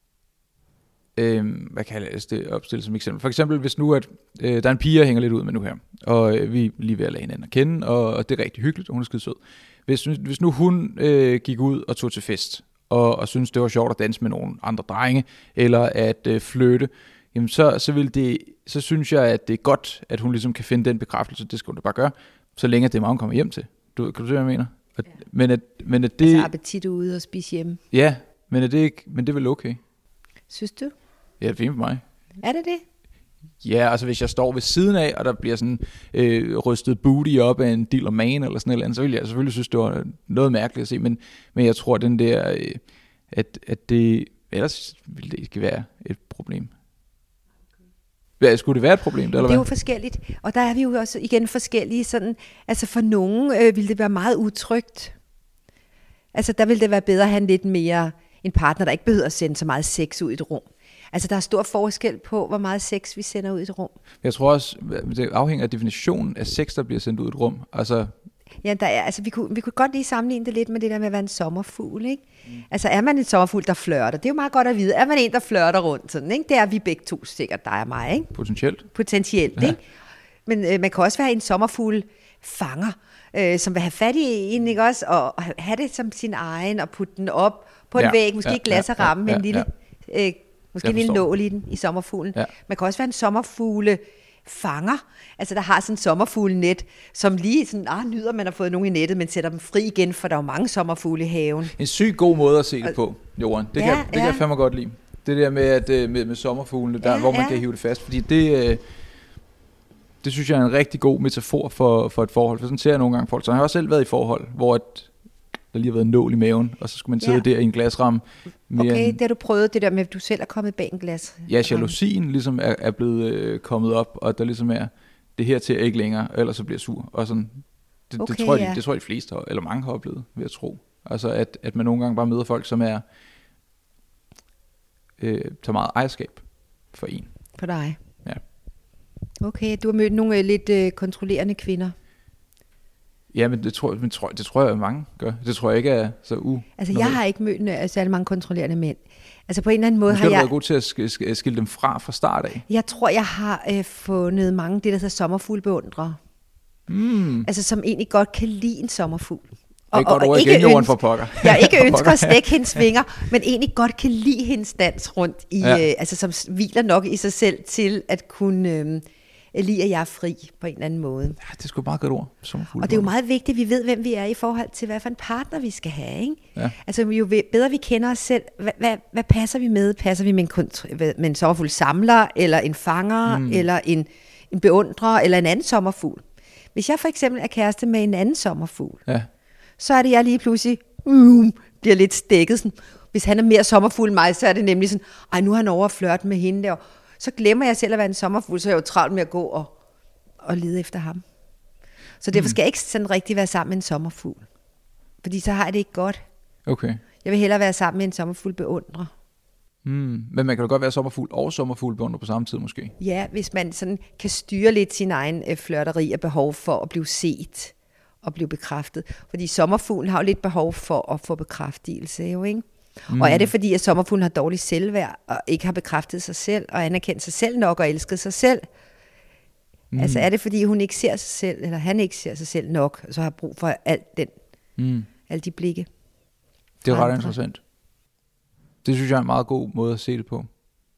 Speaker 1: øhm, hvad kan jeg det opstille som eksempel? For eksempel, hvis nu at, øh, der er en pige, jeg hænger lidt ud med nu her, og øh, vi er lige ved at lade hinanden at kende, og, og det er rigtig hyggeligt, og hun er skide sød. Hvis, hvis nu hun øh, gik ud og tog til fest, og, og synes det var sjovt at danse med nogle andre drenge, eller at øh, flytte, jamen så, så, vil det, så synes jeg, at det er godt, at hun ligesom kan finde den bekræftelse, det skal hun da bare gøre, så længe det er mig, hun kommer hjem til. Du, kan du se, hvad jeg mener? At, ja. Men at, men at det...
Speaker 2: Altså appetit ude og spise hjemme.
Speaker 1: Ja, men, at det ikke, men det er vel okay.
Speaker 2: Synes du?
Speaker 1: Ja, det er fint for mig.
Speaker 2: Er det det?
Speaker 1: Ja, altså hvis jeg står ved siden af, og der bliver sådan øh, rystet booty op af en dill og man eller sådan noget, så vil jeg selvfølgelig synes, det var noget mærkeligt at se, men, men jeg tror, den der, øh, at, at det, ellers ville det ikke være et problem. Hvad, skulle det være et problem? Det, eller
Speaker 2: det er
Speaker 1: hvad?
Speaker 2: jo forskelligt, og der er vi jo også igen forskellige, sådan, altså for nogen øh, ville det være meget utrygt. Altså der ville det være bedre at have lidt mere en partner, der ikke behøver at sende så meget sex ud i et rum. Altså, der er stor forskel på, hvor meget sex vi sender ud i et rum. Jeg
Speaker 1: tror også, det afhænger af definitionen af sex, der bliver sendt ud i et rum. Altså...
Speaker 2: Ja, der er, altså, vi, kunne, vi kunne godt lige sammenligne det lidt med det der med at være en sommerfugl, ikke? Mm. Altså, er man en sommerfugl, der flørter? Det er jo meget godt at vide. Er man en, der flørter rundt sådan, ikke? Det er vi begge to sikkert, dig og mig, ikke?
Speaker 1: Potentielt.
Speaker 2: Potentielt, ja. Ikke? Men øh, man kan også være en sommerfugl fanger, øh, som vil have fat i en, ikke også? Og, og have det som sin egen, og putte den op på en ja. væg, måske ja, glas og ramme ja, ja, med en lille... Ja. Øh, Måske en lille nål i den, i sommerfuglen. Ja. Man kan også være en sommerfugle fanger. Altså der har sådan en sommerfuglenet, som lige sådan, ah, nyder, at man har fået nogen i nettet, men sætter dem fri igen, for der er jo mange sommerfugle i haven.
Speaker 1: En sygt god måde at se det på, Jorden. Det, ja, kan, det ja. kan jeg fandme godt lide. Det der med, at, med, med sommerfuglene, der, ja, hvor man ja. kan hive det fast. Fordi det, det synes jeg er en rigtig god metafor for, for et forhold. For sådan ser jeg nogle gange folk. Så jeg har også selv været i forhold, hvor et, der lige har været en nål i maven, og så skulle man sidde ja. der i en glasramme.
Speaker 2: Okay, en, det har du prøvet, det der med, at du selv er kommet bag en glas.
Speaker 1: Ja, jalousien ligesom er, er blevet øh, kommet op, og der ligesom er det her til ikke længere, ellers så bliver jeg sur. Og sådan, det, okay, det, tror jeg, ja. de, det tror jeg, de fleste har, eller mange har oplevet, ved at tro. Altså, at, at man nogle gange bare møder folk, som er øh, tager meget ejerskab for en.
Speaker 2: For dig?
Speaker 1: Ja.
Speaker 2: Okay, du har mødt nogle øh, lidt øh, kontrollerende kvinder.
Speaker 1: Ja, men det tror, men tror, det tror jeg, at mange gør. Det tror jeg ikke er så u.
Speaker 2: Altså, jeg har ikke mødt uh, særlig mange kontrollerende mænd. Altså, på en eller anden måde
Speaker 1: Måske
Speaker 2: har jeg...
Speaker 1: Måske har du været god til at sk- skille dem fra fra start af.
Speaker 2: Jeg tror, jeg har uh, fundet mange, det der hedder sommerfuglbeundrere. Mm. Altså, som egentlig godt kan lide en sommerfugl.
Speaker 1: Og, det er godt ord igen, Jorden for pokker.
Speaker 2: Jeg ikke ønsker at stikke hendes vinger, men egentlig godt kan lide hendes dans rundt i... Ja. Uh, altså, som hviler nok i sig selv til at kunne... Uh, lige at jeg er fri på en eller anden måde.
Speaker 1: Ja, det er sgu meget godt ord.
Speaker 2: Og det er jo meget vigtigt, at vi ved, hvem vi er i forhold til, hvad for en partner vi skal have. Ikke?
Speaker 1: Ja.
Speaker 2: Altså jo bedre vi kender os selv, hvad, hvad, hvad passer vi med? Passer vi med en, med en sommerfugl samler, eller en fanger, mm. eller en, en beundrer, eller en anden sommerfugl? Hvis jeg for eksempel er kæreste med en anden sommerfugl,
Speaker 1: ja.
Speaker 2: så er det jeg lige pludselig, um, bliver lidt stikket. Sådan. Hvis han er mere sommerfugl end mig, så er det nemlig sådan, ej, nu har han over at flirte med hende der. Så glemmer jeg selv at være en sommerfugl, så er jeg jo travlt med at gå og, og lede efter ham. Så derfor skal jeg ikke sådan rigtig være sammen med en sommerfugl. Fordi så har jeg det ikke godt.
Speaker 1: Okay.
Speaker 2: Jeg vil hellere være sammen med en sommerfugl beundrer.
Speaker 1: Mm. Men man kan jo godt være sommerfugl og sommerfugl beundrer på samme tid måske.
Speaker 2: Ja, hvis man sådan kan styre lidt sin egen øh, flirteri og behov for at blive set og blive bekræftet. Fordi sommerfuglen har jo lidt behov for at få bekræftelse, jo ikke? Mm. Og er det fordi, at sommerfuglen har dårlig selvværd, og ikke har bekræftet sig selv, og anerkendt sig selv nok, og elsket sig selv? Mm. Altså er det fordi, hun ikke ser sig selv, eller han ikke ser sig selv nok, og så har brug for alt den, mm. alle de blikke?
Speaker 1: Det er ret interessant. Det synes jeg er en meget god måde at se det på.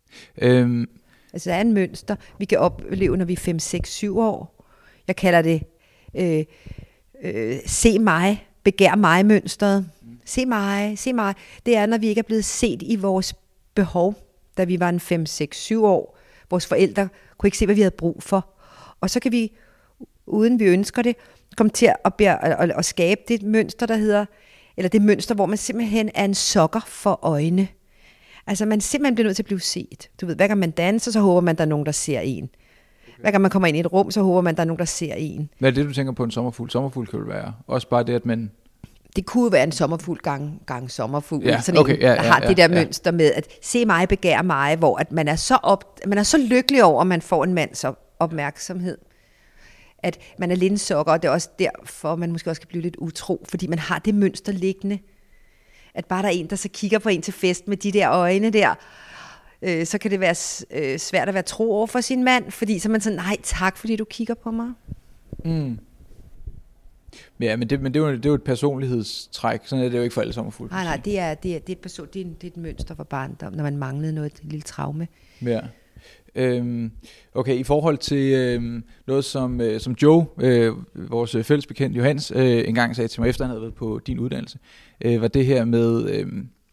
Speaker 1: Øhm.
Speaker 2: Altså, der er en mønster, vi kan opleve, når vi er fem, seks, syv år. Jeg kalder det, øh, øh, se mig, begær mig mønstret. Se mig, se mig. Det er, når vi ikke er blevet set i vores behov, da vi var en fem, seks, syv år. Vores forældre kunne ikke se, hvad vi havde brug for. Og så kan vi, uden vi ønsker det, komme til at, bære, at, at skabe det mønster, der hedder, eller det mønster, hvor man simpelthen er en sokker for øjne. Altså man simpelthen bliver nødt til at blive set. Du ved, hver gang man danser, så håber man, der er nogen, der ser en. Okay. Hver gang man kommer ind i et rum, så håber man, der er nogen, der ser en.
Speaker 1: Hvad er det, du tænker på en sommerfugl? Sommerfugl kan jo være også bare det, at man...
Speaker 2: Det kunne være en sommerfugl gang, gang sommerfugl.
Speaker 1: Ja,
Speaker 2: sådan
Speaker 1: okay,
Speaker 2: en,
Speaker 1: ja,
Speaker 2: der
Speaker 1: ja,
Speaker 2: har
Speaker 1: ja,
Speaker 2: det der
Speaker 1: ja.
Speaker 2: mønster med, at se mig, begær mig, hvor at man, er så op, man er så lykkelig over, at man får en mands opmærksomhed. At man er lidt sokker, og det er også derfor, man måske også kan blive lidt utro, fordi man har det mønster liggende. At bare der er en, der så kigger på en til fest med de der øjne der, øh, så kan det være øh, svært at være tro over for sin mand, fordi så er man sådan, nej tak, fordi du kigger på mig.
Speaker 1: Mm. Ja, men det, men det, er jo, det er jo et personlighedstræk, sådan er det jo ikke for alle sommerfugle.
Speaker 2: Nej, nej, det er, det er, det er, et, person, det er, en, det er et mønster for barndom, når man manglede noget, et lille traume.
Speaker 1: Ja. Øhm, okay, i forhold til øhm, noget som, øh, som Joe, øh, vores fælles bekendt Johannes, øh, engang sagde til mig, efter han havde været på din uddannelse, øh, var det her med øh,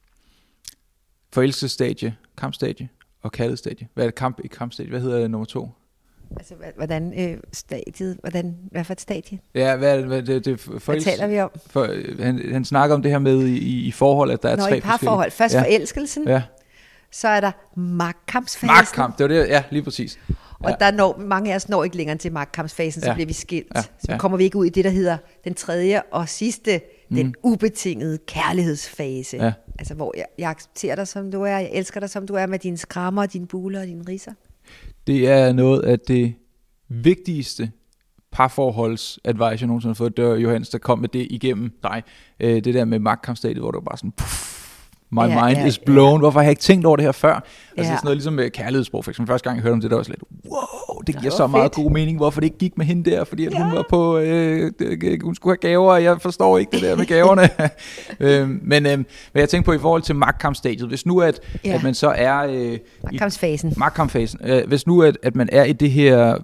Speaker 1: forelskelsesstadie, kampstadie og kærlighedsstadie. Hvad er det kamp i kampstadie? Hvad hedder det nummer to?
Speaker 2: Altså, hvordan øh, stadiet, hvordan, hvad for et stadie?
Speaker 1: Ja, hvad er det? Hvad, det, det forelsk-
Speaker 2: hvad taler vi om?
Speaker 1: For, øh, han, han snakker om det her med i, i forhold, at der er
Speaker 2: Nå,
Speaker 1: tre
Speaker 2: i parforhold. Først
Speaker 1: ja.
Speaker 2: forelskelsen,
Speaker 1: ja.
Speaker 2: så er der magtkampsfasen.
Speaker 1: Magtkamp, det var det, ja, lige præcis.
Speaker 2: Og
Speaker 1: ja.
Speaker 2: der når, mange af os når ikke længere til magtkampsfasen, så
Speaker 1: ja.
Speaker 2: bliver vi skilt.
Speaker 1: Ja.
Speaker 2: Så
Speaker 1: ja.
Speaker 2: kommer vi ikke ud i det, der hedder den tredje og sidste, mm. den ubetingede kærlighedsfase. Ja. Altså, hvor jeg, jeg accepterer dig, som du er, jeg elsker dig, som du er, med dine skrammer, dine buler og dine ridser.
Speaker 1: Det er noget af det vigtigste parforholdsadvice, jeg nogensinde har fået. Det var Johannes, der kom med det igennem dig. Det der med magtkampstadiet, hvor du bare sådan, puff, my ja, mind ja, is blown. Ja. Hvorfor har jeg ikke tænkt over det her før? Altså ja. Det er sådan noget ligesom med kærlighedssprog. For eksempel første gang jeg hørte om det, der var sådan lidt, wow, det giver det så meget fedt. God mening. Hvorfor det ikke gik med hende der? Fordi at ja. hun var på, øh, hun skulle have gaver, og jeg forstår ikke det der med gaverne. øhm, men, øhm, men jeg tænker på i forhold til magtkampstadiet. Hvis nu at, ja. at man så er øh,
Speaker 2: magtkampsfasen.
Speaker 1: I, magtkampfasen. Øh, hvis nu at, at man er i det her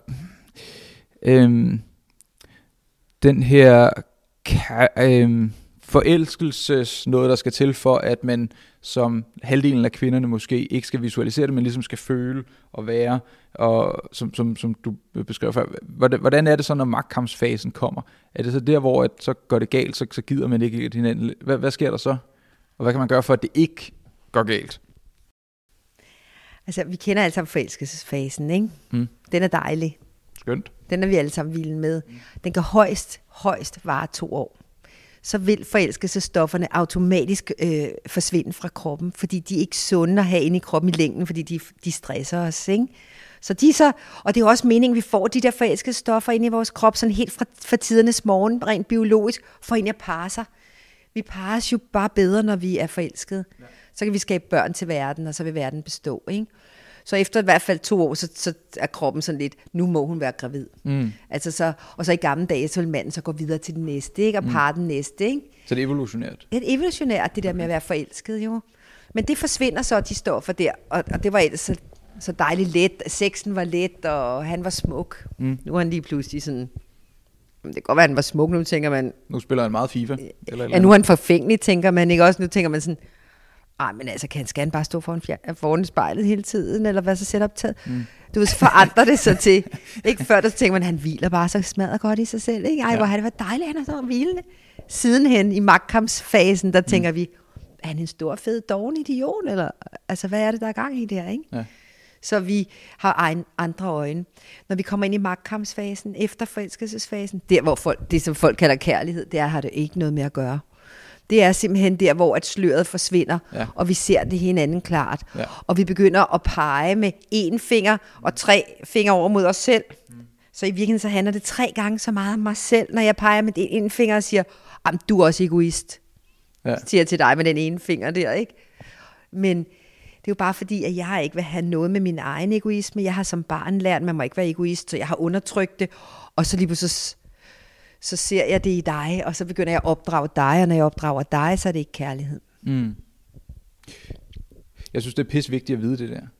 Speaker 1: øhm, den her ka- øhm, forelskelses noget, der skal til for, at man som halvdelen af kvinderne måske ikke skal visualisere det, men ligesom skal føle og være, og som, som, som du beskrev før. Hvordan, hvordan er det så, når magtkampsfasen kommer? Er det så der, hvor at, så går det galt, så, så gider man ikke hinanden? Hvad, hvad sker der så? Og hvad kan man gøre for, at det ikke går galt?
Speaker 2: Altså, vi kender alle sammen forelskelsesfasen, ikke?
Speaker 1: Mm.
Speaker 2: Den er dejlig.
Speaker 1: Skønt.
Speaker 2: Den er vi alle sammen vilde med. Den kan højst, højst vare to år. Så vil forelskelsesstofferne automatisk øh, forsvinde fra kroppen, fordi de er ikke sunde at have inde i kroppen i længden, fordi de, de stresser os, ikke? Så de så, og det er også meningen, at vi får de der forelskelsesstoffer ind i vores krop, sådan helt fra, fra tidernes morgen, rent biologisk, for egentlig at parre sig. Vi parres jo bare bedre, når vi er forelskede. Ja. Så kan vi skabe børn til verden, og så vil verden bestå, ikke? Så efter i hvert fald to år, så, så er kroppen sådan lidt, nu må hun være gravid. Mm. Altså så, og så i gamle dage, så vil manden så gå videre til den næste, ikke? Og mm. parre den næste, ikke?
Speaker 1: Så det er evolutionært?
Speaker 2: Det er evolutionært, det der med at være forelsket, jo. Men det forsvinder så, de stoffer der, og, og det var ellers så, så dejligt let. Sexen var let, og han var smuk. Mm. Nu er han lige pludselig sådan, det kan godt være, han var smuk, nu tænker man...
Speaker 1: Nu spiller han meget FIFA.
Speaker 2: Eller ja, nu er han forfængelig, tænker man, ikke også? Nu tænker man sådan... Ej, men altså, kan, skal han bare stå foran, fjer- foran spejlet hele tiden, eller hvad så sæt optaget? Mm. Du ved, så forandrer det sig til, ikke før, der tænker man, han hviler bare så smadret godt i sig selv, ikke? Ej, ja. Hvor har det været dejligt, han er så hvilende. Sidenhen i magtkampsfasen, der tænker mm. vi, er han en stor, fed, doven idiot, eller altså, hvad er det, der er gang i der, ikke? Ja. Så vi har egen, andre øjne. Når vi kommer ind i magtkampsfasen, efter forelskelsesfasen, der hvor folk, det som folk kalder kærlighed, der har det ikke noget med at gøre. Det er simpelthen der, hvor at sløret forsvinder, ja. Og vi ser det hinanden klart. Ja. Og vi begynder at pege med én finger og tre fingre over mod os selv. Mm. Så i virkeligheden så handler det tre gange så meget om mig selv, når jeg peger med en finger og siger, du er også egoist. Ja. Så siger jeg til dig med den ene finger der, ikke? Men det er jo bare fordi, at jeg ikke vil have noget med min egen egoisme. Jeg har som barn lært, at man må ikke være egoist, så jeg har undertrykt det. Og så lige pludselig så ser jeg det i dig, og så begynder jeg at opdrage dig, og når jeg opdrager dig, så er det ikke kærlighed. Mm.
Speaker 1: Jeg synes, det er pisse vigtigt at vide det der.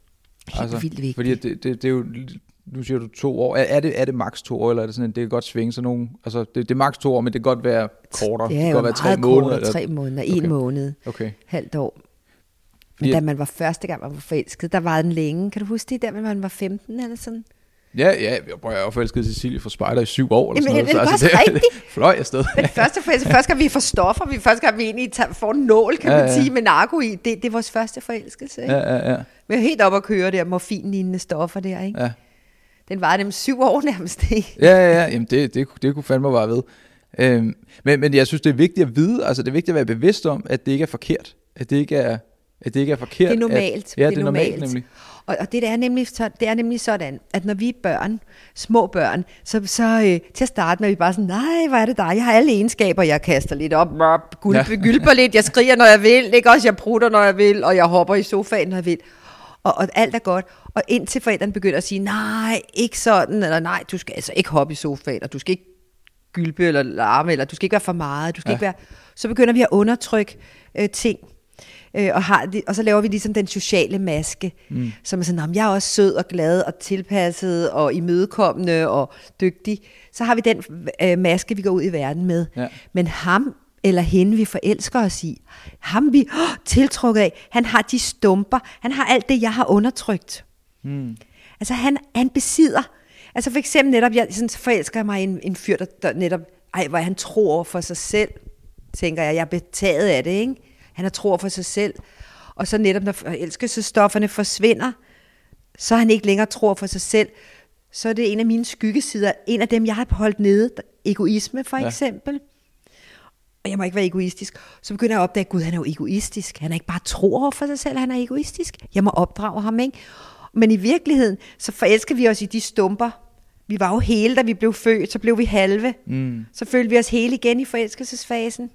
Speaker 2: Helt altså, vildt vigtigt.
Speaker 1: Fordi det, det, det er jo, nu siger du to år, er, er det, er det maks to år, eller er det sådan, det kan godt svinge sig nogen, altså det, det er maks to år, men det kan godt være kortere.
Speaker 2: Det
Speaker 1: kan
Speaker 2: er
Speaker 1: godt
Speaker 2: jo
Speaker 1: være tre
Speaker 2: meget
Speaker 1: måneder,
Speaker 2: kortere,
Speaker 1: eller?
Speaker 2: tre måneder, en
Speaker 1: okay.
Speaker 2: måned,
Speaker 1: okay.
Speaker 2: halvt år. Men
Speaker 1: fordi,
Speaker 2: da man var første gang, man var forelsket, der var den længe. Kan du huske det, der man var femten eller sådan?
Speaker 1: Ja, ja, jeg var forelsket Cecilie fra Spejder i syv år. Eller
Speaker 2: Jamen,
Speaker 1: sådan noget.
Speaker 2: det er
Speaker 1: Så,
Speaker 2: også
Speaker 1: altså,
Speaker 2: rigtigt.
Speaker 1: Det fløj afsted.
Speaker 2: Men første forelskelse, første gang vi får stoffer, vi første gang vi egentlig tager, får en nål, kan
Speaker 1: ja,
Speaker 2: man
Speaker 1: ja.
Speaker 2: sige, med narko i. Det, det er vores første forelskelse. Ikke?
Speaker 1: Ja, ja, ja.
Speaker 2: Vi er helt op at køre der, morfinlignende stoffer der, ikke?
Speaker 1: Ja.
Speaker 2: Den var dem syv år nærmest, ikke?
Speaker 1: Ja, ja, ja. Jamen, det, det, det kunne fandme bare ved. Øhm, men, men jeg synes, det er vigtigt at vide, altså det er vigtigt at være bevidst om, at det ikke er forkert. At det ikke er, at det ikke er forkert.
Speaker 2: Det er normalt.
Speaker 1: At, ja,
Speaker 2: det,
Speaker 1: det er
Speaker 2: normalt,
Speaker 1: normalt nemlig.
Speaker 2: Og, og det, er nemlig så, det er nemlig sådan, at når vi er børn, små børn, så, så øh, til at starte med, er vi bare sådan, nej, hvor er det dig? Jeg har alle egenskaber, jeg kaster lidt op, gulper, ja. gylper lidt, jeg skriger, når jeg vil, ikke også, jeg prutter, når jeg vil, og jeg hopper i sofaen, når jeg vil. Og, og alt er godt. Og indtil forældrene begynder at sige, nej, ikke sådan, eller nej, du skal altså ikke hoppe i sofaen, og du skal ikke gylpe eller larme, eller du skal ikke være for meget, du skal ja. ikke være... Så begynder vi at undertrykke øh, ting. Øh, og, har det, og så laver vi ligesom den sociale maske, mm. som er sådan, jeg er også sød og glad og tilpasset og imødekommende og dygtig. Så har vi den øh, maske, vi går ud i verden med. Ja. Men ham eller hende, vi forelsker os i, ham vi oh, tiltrukket af, han har de stumper, han har alt det, jeg har undertrykt. Mm. Altså han, han besidder, altså for eksempel netop, jeg sådan, forelsker mig i en, en fyr, der, der netop, ej, hvor han tror for sig selv, tænker jeg, jeg er betaget af det, ikke? Han har tro for sig selv. Og så netop, når forelskelsesstofferne forsvinder, så er han ikke længere tror for sig selv. Så er det en af mine skyggesider. En af dem, jeg har holdt nede. Egoisme, for ja. eksempel. Og jeg må ikke være egoistisk. Så begynder jeg at opdage, at Gud, han er jo egoistisk. Han er ikke bare tror for sig selv, han er egoistisk. Jeg må opdrage ham, ikke? Men i virkeligheden, så forelsker vi os i de stumper. Vi var jo hele, da vi blev født. Så blev vi halve. Mm. Så følte vi os hele igen i forelskelsesfasen.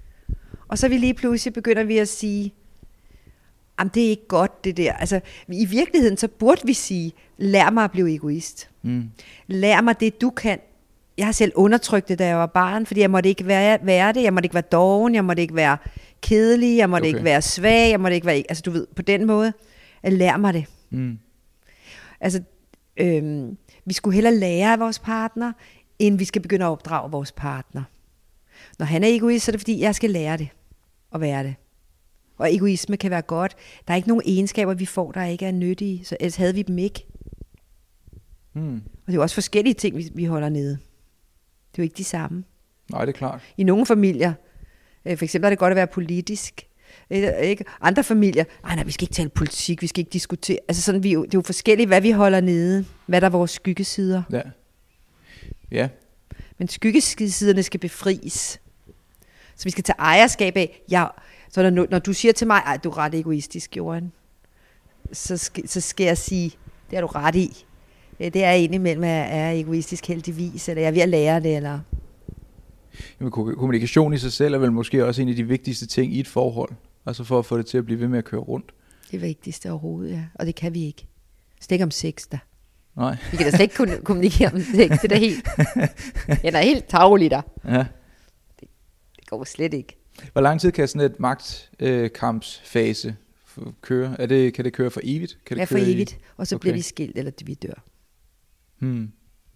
Speaker 2: Og så vi lige pludselig begynder vi at sige, jamen det er ikke godt det der. Altså i virkeligheden så burde vi sige, lær mig at blive egoist. Mm. Lær mig det du kan. Jeg har selv undertrykt det, da jeg var barn, fordi jeg måtte ikke være, være det. Jeg måtte ikke være doven, jeg måtte ikke være kedelig, jeg måtte okay. ikke være svag, jeg måtte ikke være, altså du ved, på den måde, lær mig det. Mm. Altså, øhm, vi skulle hellere lære af vores partner, end vi skal begynde at opdrage vores partner. Når han er egoist, så er det fordi, jeg skal lære det at være det. Og egoisme kan være godt. Der er ikke nogen egenskaber, vi får, der ikke er nyttige, så ellers havde vi dem ikke. Hmm. Og det er jo også forskellige ting, vi, vi holder nede. Det er jo ikke de samme.
Speaker 1: Nej, det er klart.
Speaker 2: I nogle familier, for eksempel er det godt at være politisk. Ikke? Andre familier, nej, nej, vi skal ikke tale politik, vi skal ikke diskutere. Altså sådan, vi, det er jo forskelligt, hvad vi holder nede. Hvad der er vores skyggesider.
Speaker 1: Ja. Ja.
Speaker 2: Men skyggesiderne skal befries. Så vi skal tage ejerskab af, ja, så når, når du siger til mig, at du er ret egoistisk, Johan, så skal, så skal jeg sige, det er du ret i. Det er indimellem, at jeg er egoistisk heldigvis, eller jeg er ved at lære det, eller...
Speaker 1: Jamen, kommunikation i sig selv er vel måske også en af de vigtigste ting i et forhold, altså for at få det til at blive ved med at køre rundt.
Speaker 2: Det vigtigste overhovedet, ja, og det kan vi ikke. Stik om sex, der.
Speaker 1: Nej.
Speaker 2: Vi kan da slet ikke kunne kommunikere om sex, det er da helt, det er helt tavligt der.
Speaker 1: Ja.
Speaker 2: Det, det går slet ikke.
Speaker 1: Hvor lang tid kan sådan et magtkampsfase øh, køre? Er det, kan det køre for evigt? Kan det
Speaker 2: ja, for
Speaker 1: køre
Speaker 2: evigt,
Speaker 1: i...
Speaker 2: og så okay. bliver vi skilt, eller vi dør.
Speaker 1: Hmm.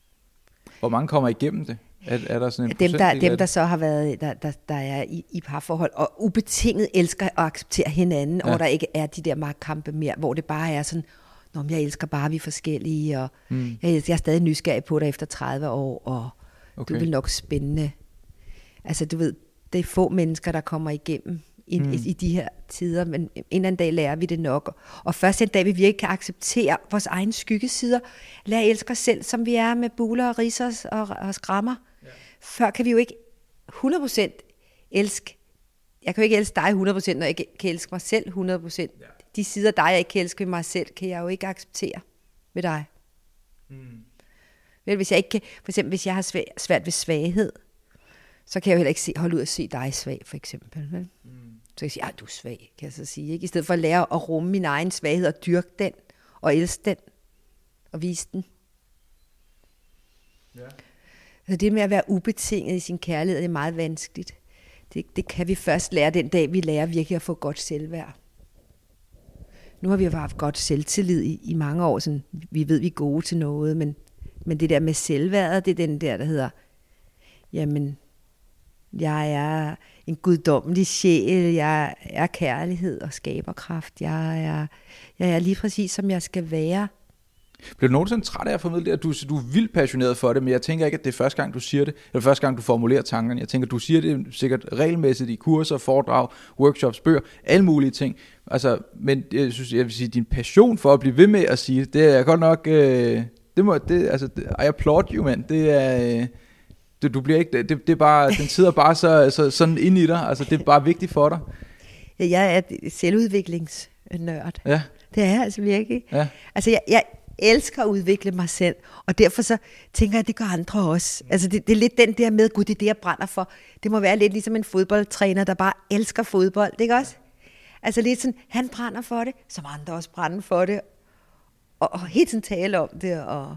Speaker 1: Hvor mange kommer igennem det? Er, er der sådan en
Speaker 2: dem, der, dem, der så har været, der, der, der er i, i parforhold, og ubetinget elsker at acceptere hinanden, ja. Og hvor der ikke er de der magtkampe mere, hvor det bare er sådan, nå, jeg elsker bare, vi er forskellige, og hmm. jeg, jeg er stadig nysgerrig på dig efter tredive år, og okay. du vil nok spændende. Altså, du ved, det er få mennesker, der kommer igennem i, mm. i, i de her tider, men en eller anden dag lærer vi det nok. Og først en dag, vi virkelig kan acceptere vores egne skyggesider, lære at elske os selv, som vi er med buler og riser og, og skrammer. Ja. Før kan vi jo ikke hundrede procent elske. Jeg kan jo ikke elske dig hundrede procent, når jeg ikke kan elske mig selv hundrede procent. Ja. De sider dig, jeg ikke kan elske ved mig selv, kan jeg jo ikke acceptere ved dig. Mm. Vel, hvis jeg ikke kan, for eksempel, hvis jeg har svært, svært ved svaghed, så kan jeg jo heller ikke se, holde ud at se dig svag, for eksempel. Vel? Mm. Så kan jeg sige, at du er svag, kan jeg så sige. Ikke? I stedet for at lære at rumme min egen svaghed og dyrke den, og elske den, og vise den. Ja. Så det med at være ubetinget i sin kærlighed, det er meget vanskeligt. Det, det kan vi først lære den dag, vi lærer virkelig at få godt selvværd. nu har vi jo haft godt selvtillid i, i mange år, sådan, vi ved, vi er gode til noget, men, men det der med selvværdet, det er den der, der hedder, jamen, jeg er en guddommelig sjæl, jeg er kærlighed og skaberkraft, jeg er, jeg er lige præcis, som jeg skal være.
Speaker 1: Bliver du nogensinde træt af at formidle det, at du, du er vildt passioneret for det, men jeg tænker ikke, at det er første gang, du siger det, eller første gang, du formulerer tankerne. Jeg tænker, du siger det sikkert regelmæssigt i kurser, foredrag, workshops, bøger, alle mulige ting. Altså, men jeg synes, jeg vil sige, din passion for at blive ved med at sige det, det er godt nok, øh, det må, det, altså, det, I applaud you, man. Det er, øh, det, du bliver ikke, det, det er bare, den sidder bare så, så, sådan ind i dig, altså det er bare vigtigt for dig.
Speaker 2: Ja, jeg er selvudviklingsnørd.
Speaker 1: Ja.
Speaker 2: Det er jeg altså virkelig.
Speaker 1: Ja.
Speaker 2: Altså, jeg, jeg elsker at udvikle mig selv, og derfor så tænker jeg, at det gør andre også. Altså det, det er lidt den der med, gud, det er det, jeg brænder for. Det må være lidt ligesom en fodboldtræner, der bare elsker fodbold, ikke også? Altså lidt sådan, han brænder for det, som andre også brænder for det, og, og helt sådan tale om det, og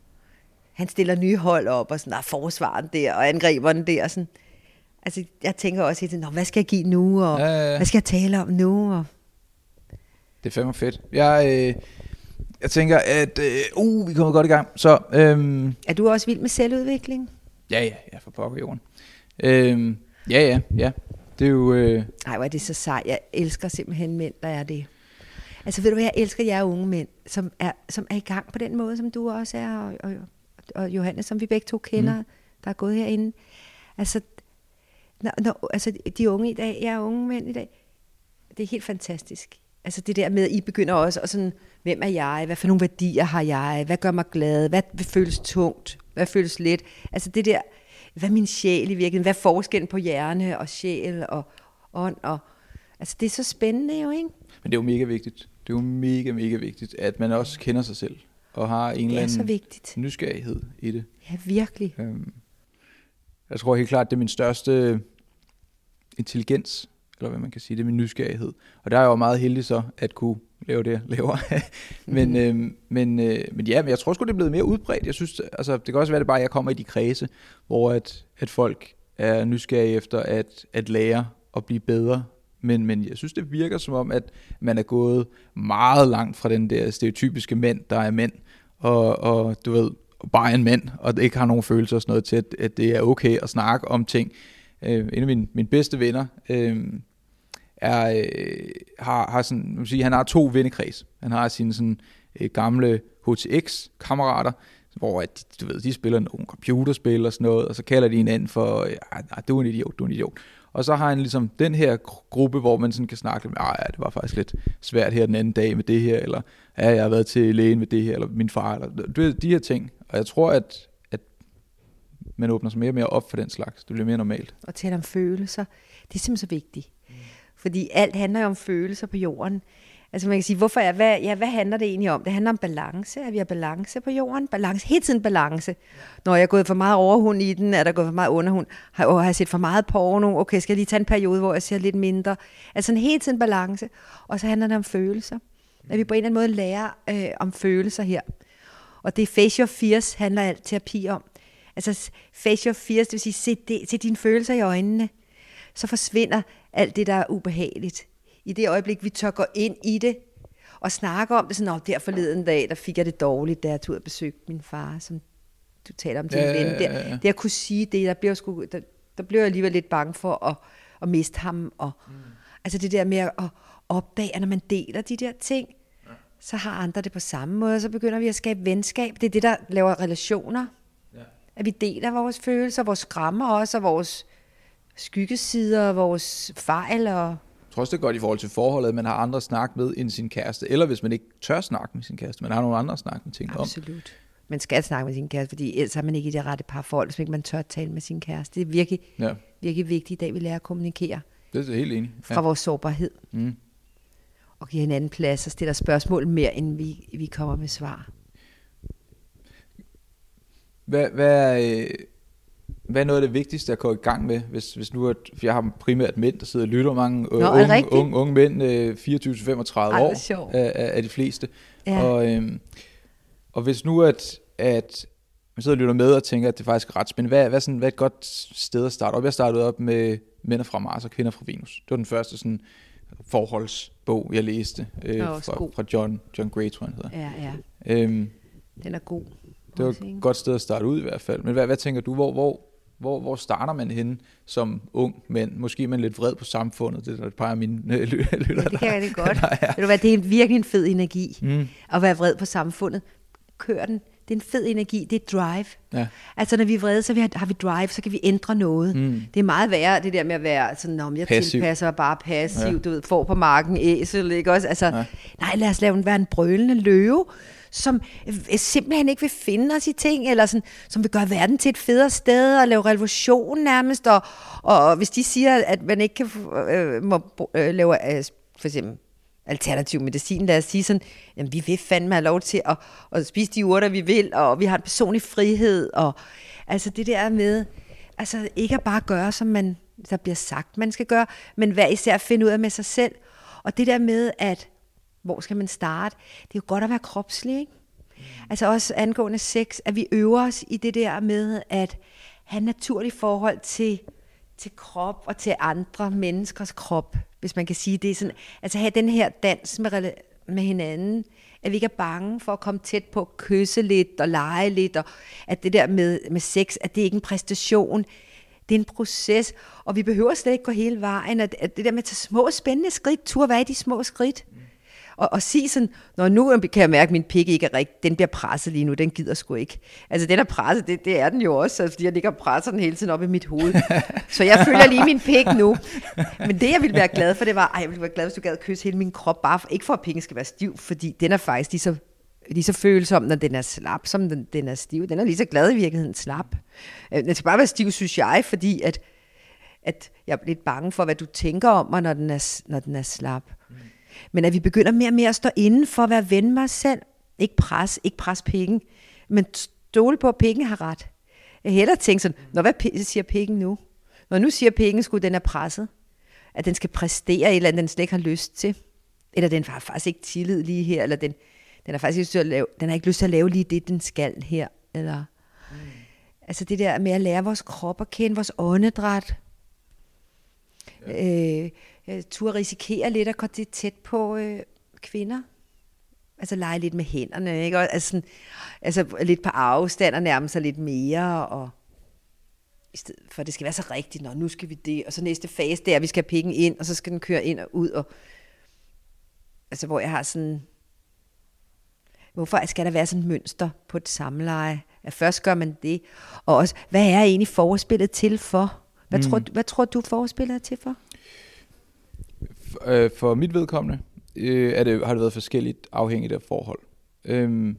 Speaker 2: han stiller nye hold op, og sådan, der er forsvaren der, og angriberen der, og sådan. Altså jeg tænker også helt sådan, hvad skal jeg give nu, og
Speaker 1: ja, ja, ja.
Speaker 2: hvad skal jeg tale om nu, og
Speaker 1: det er fandme fedt. Jeg, øh, jeg tænker, at øh, uh, vi kommer godt i gang. Så, øhm,
Speaker 2: er du også vild med selvudvikling?
Speaker 1: Ja, ja, ja, for pokker jorden. Øhm, ja, ja, ja. Det er jo... Øh...
Speaker 2: Ej, hvor er det så sej. Jeg elsker simpelthen mænd, der er det. Altså ved du hvad, jeg elsker jer unge mænd, som er, som er i gang på den måde, som du også er, og, og, og Johannes, som vi begge to kender, mm. der er gået herinde. Altså, når, når, altså, de unge i dag, jeg er unge mænd i dag, det er helt fantastisk. Altså det der med, at I begynder også, og sådan, hvem er jeg, hvad for nogle værdier har jeg, hvad gør mig glad, hvad føles tungt, hvad føles let. Altså det der, hvad er min sjæl i virkeligheden, hvad er forskellen på hjerne og sjæl og ånd, og altså det er så spændende jo, ikke?
Speaker 1: Men det er jo mega vigtigt, det er jo mega, mega vigtigt, at man også kender sig selv, og har en eller anden nysgerrighed i det.
Speaker 2: Ja, virkelig.
Speaker 1: Øhm, jeg tror helt klart, det er min største intelligens, eller hvad man kan sige, det er min nysgerrighed. Og der er jeg jo meget heldig så, at kunne lave det, jeg laver. men, mm. øh, men, øh, men ja, men jeg tror sgu, det er blevet mere udbredt. Jeg synes, altså, det kan også være, det bare, at jeg kommer i de kredse, hvor at, at folk er nysgerrige efter at, at lære og blive bedre. Men, men jeg synes, det virker som om, at man er gået meget langt fra den der stereotypiske mænd, der er mænd, og, og du ved, bare en mænd, og ikke har nogen følelser og sådan noget til, at, at det er okay at snakke om ting. Uh, en af mine, mine bedste venner uh, er, uh, har, har sådan, man sige, han har to vennekreds. Han har sine sådan, uh, gamle H T X-kammerater, hvor at, du ved, de spiller nogle computerspil og sådan noget, og så kalder de hinanden for, uh, du er en idiot, du er en idiot. Og så har han ligesom den her gruppe, hvor man sådan kan snakke lidt med, ja, det var faktisk lidt svært her den anden dag med det her, eller ja, jeg har været til lægen med det her, eller min far, eller du ved, de her ting. Og jeg tror, at man åbner sig mere og mere op for den slags. Det bliver mere normalt.
Speaker 2: Og tale om følelser, det er simpelthen så vigtigt. Mm. Fordi alt handler jo om følelser på jorden. Altså man kan sige, hvorfor er, hvad, ja, hvad handler det egentlig om? Det handler om balance, at vi har balance på jorden. Balance, helt tiden balance. Når jeg er gået for meget overhund i den, er der gået for meget underhund, har, har jeg set for meget porno, okay, skal jeg lige tage en periode, hvor jeg ser lidt mindre. Altså en helt tiden balance. Og så handler det om følelser. At vi på en eller anden måde lærer øh, om følelser her. Og det Face Your Fears handler alt terapi om. Altså face your fears, det vil sige, se, det, se dine følelser i øjnene, så forsvinder alt det, der er ubehageligt. I det øjeblik, vi tør gå ind i det, og snakke om det, sådan, der forleden dag, der fik jeg det dårligt, da jeg tog ud og besøgte min far, som du taler om din ja, ven. Der, ja, ja. Det at kunne sige det, der blev, sgu, der, der blev jeg alligevel lidt bange for at, at miste ham. Og, mm. Altså det der med at opdage, at når man deler de der ting, ja. Så har andre det på samme måde, og så begynder vi at skabe venskab. Det er det, der laver relationer. At vi deler vores følelser, vores skrammer også, og vores skyggesider, vores fejl. Og
Speaker 1: jeg tror også, det er godt i forhold til forholdet, at man har andre at snakke med end sin kæreste. Eller hvis man ikke tør snakke med sin kæreste, man har nogle andre at snakke med ting
Speaker 2: Absolut.
Speaker 1: om.
Speaker 2: Absolut. Man skal snakke med sin kæreste, fordi ellers har man ikke i det rette parforhold, hvis ikke man tør tale med sin kæreste. Det er virkelig, ja. virkelig vigtigt i dag, vi lærer at kommunikere.
Speaker 1: Det er helt enig.
Speaker 2: Ja. Fra vores sårbarhed. Mm. Og give hinanden plads og stille spørgsmål mere, end vi, vi kommer med svar.
Speaker 1: Hvad, hvad, er, hvad er noget af det vigtigste at gå i gang med, hvis, hvis nu, at, for jeg har primært mænd, der sidder og lytter, mange Nå, unge, unge, unge mænd, fireogtyve til femogtredive år er, er de fleste. Ja. Og, øhm, og hvis nu, at, at man sidder og lytter med og tænker, at det faktisk er ret spændende, hvad, hvad, sådan, hvad er et godt sted at starte op? Jeg startede op med Mænd fra Mars og Kvinder fra Venus. Det var den første sådan, forholds bog, jeg læste, øh, fra, fra John, John Gray, tror jeg, han hedder.
Speaker 2: Ja, ja.
Speaker 1: Øhm,
Speaker 2: Den er god.
Speaker 1: Det var et godt sted at starte ud i hvert fald. Men hvad, hvad tænker du, hvor, hvor, hvor, hvor starter man henne som ung mand? Måske er man lidt vred på samfundet, det er der et par af mine øh, lytter.
Speaker 2: Ja, det kan jeg rigtig godt. Nej, ja. Ved du hvad, det er virkelig en fed energi
Speaker 1: mm.
Speaker 2: at være vred på samfundet. Kør den. Det er en fed energi, det er drive.
Speaker 1: Ja.
Speaker 2: Altså når vi er vrede, så har, har vi drive, så kan vi ændre noget.
Speaker 1: Mm.
Speaker 2: Det er meget værre, det der med at være sådan, om jeg passiv. tilpasser bare passiv, ja. Du ved, får på marken, æsel, ikke også? Altså, ja. Nej, lad os lave den være en brølende løve, som simpelthen ikke vil finde os i ting, eller sådan, som vil gøre verden til et federe sted, og lave revolution nærmest, og, og hvis de siger, at man ikke kan øh, må, øh, lave, øh, for eksempel, alternativ medicin, lad os sige sådan, jamen vi vil fandme have lov til at, at spise de urter, vi vil, og vi har en personlig frihed, og altså det der med, altså ikke at bare gøre, som man, der bliver sagt, man skal gøre, men hver især finde ud af med sig selv, og det der med, at hvor skal man starte, det er jo godt at være kropslig, ikke? Altså også angående sex, at vi øver os i det der med, at have et naturligt forhold til, til krop, og til andre menneskers krop, hvis man kan sige det sådan, altså have den her dans med, med hinanden, at vi ikke er bange for at komme tæt på at kysse lidt og lege lidt, og at det der med, med sex, at det ikke er en præstation, det er en proces, og vi behøver slet ikke gå hele vejen, at, at det der med at tage små spændende skridt, turde være i de små skridt, mm. og, og sige sådan, når nu kan jeg mærke, at min pik ikke er rigtig, den bliver presset lige nu, den gider sgu ikke. Altså den er presset, det, det er den jo også, fordi jeg ligger og presser den hele tiden op i mit hoved. Så jeg føler lige min pik nu. Men det jeg ville være glad for, det var, ej, jeg ville være glad, hvis du gad at kysse hele min krop, bare for, ikke for at pikken skal være stiv, fordi den er faktisk lige så, lige så følsom, når den er slap, som den, den er stiv. Den er lige så glad i virkeligheden slap. Den skal bare være stiv, synes jeg, fordi at, at jeg er lidt bange for, hvad du tænker om mig, når den er, når den er slap. Mm. Men at vi begynder mere og mere at stå inden for at være ven med os selv. Ikke pres, ikke pres pikken, men stole på, at pikken har ret. Jeg hellere tænke sådan, når hvad siger pikken nu? Når nu siger pikken, skulle den er presset, at den skal præstere et eller andet, den slet ikke har lyst til, eller den har faktisk ikke tillid lige her, eller den, den har faktisk lyst til at lave, den har ikke lyst til at lave lige det, den skal her, eller mm. altså det der med at lære vores krop at kende, vores åndedræt, ja. øh, turde risikere lidt at komme lidt tæt på øh, kvinder. Altså lege lidt med hænderne, ikke? Og, altså, sådan, altså lidt på afstand og nærme sig lidt mere, og i stedet for det skal være så rigtigt, nå, nu skal vi det, og så næste fase, der vi skal have pikken ind, og så skal den køre ind og ud, og altså hvor jeg har sådan, hvorfor skal der være sådan et mønster på et samleje? At først gør man det, og også, hvad er egentlig forspillet til for? Hvad, mm. tror, hvad tror du forspillet er til for?
Speaker 1: For mit vedkommende øh, er det, har det været forskelligt afhængigt af forhold. Øhm,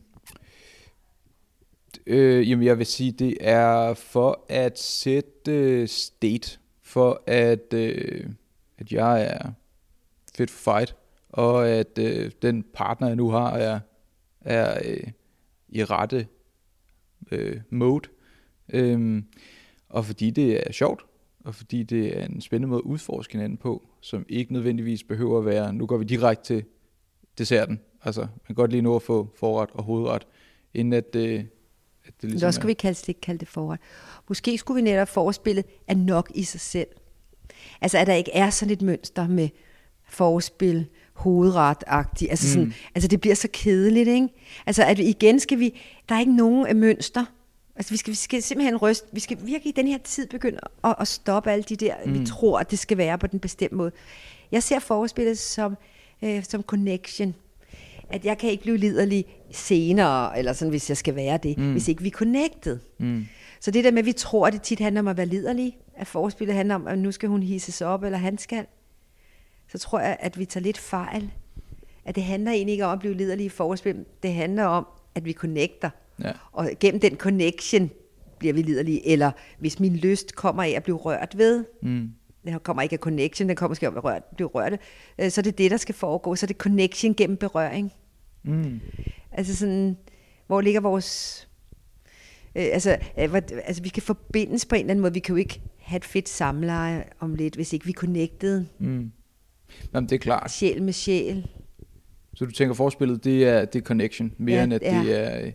Speaker 1: øh, jamen jeg vil sige, det er for at sætte state, for at, øh, at jeg er fit for fight, og at øh, den partner, jeg nu har, er, er øh, i rette øh, mode. Øhm, og fordi det er sjovt, og fordi det er en spændende måde at udforske hinanden på, som ikke nødvendigvis behøver at være, nu går vi direkte til desserten. Altså, man kan godt lige nå at få forret og hovedret, inden at det, at det ligesom
Speaker 2: så skal er. Vi kalde det, ikke kalde det forret. Måske skulle vi netop forespillet er nok i sig selv. Altså, at der ikke er sådan et mønster med forspil, hovedret-agtigt. Altså, sådan, mm. altså, det bliver så kedeligt, ikke? Altså, at igen skal vi, der er ikke nogen mønster. Altså vi skal, vi skal simpelthen ryste, vi skal virkelig i den her tid begynde at, at stoppe alle de der, mm. vi tror, at det skal være på den bestemte måde. Jeg ser forspillet som, øh, som connection. At jeg kan ikke blive liderlig senere, eller sådan, hvis jeg skal være det, mm. hvis ikke vi er connected. Mm. Så det der med, at vi tror, at det tit handler om at være liderlig, at forspillet handler om, at nu skal hun hisses op, eller han skal, så tror jeg, at vi tager lidt fejl. At det handler egentlig ikke om at blive liderlig i forspil, det handler om, at vi connecter. Ja. Og gennem den connection bliver vi liderlige, eller hvis min lyst kommer af at blive rørt ved, mm. den kommer ikke af connection, den kommer måske af at rørt, blive rørt, så er det det, der skal foregå, så er det connection gennem berøring. Mm. Altså sådan, hvor ligger vores, øh, altså, øh, altså vi kan forbindes på en eller anden måde, vi kan jo ikke have et fedt samleje om lidt, hvis ikke vi er connected.
Speaker 1: Mm. Jamen det er klart.
Speaker 2: Sjæl med sjæl.
Speaker 1: Så du tænker forspillet, det er, det er connection, mere ja, end at ja. det er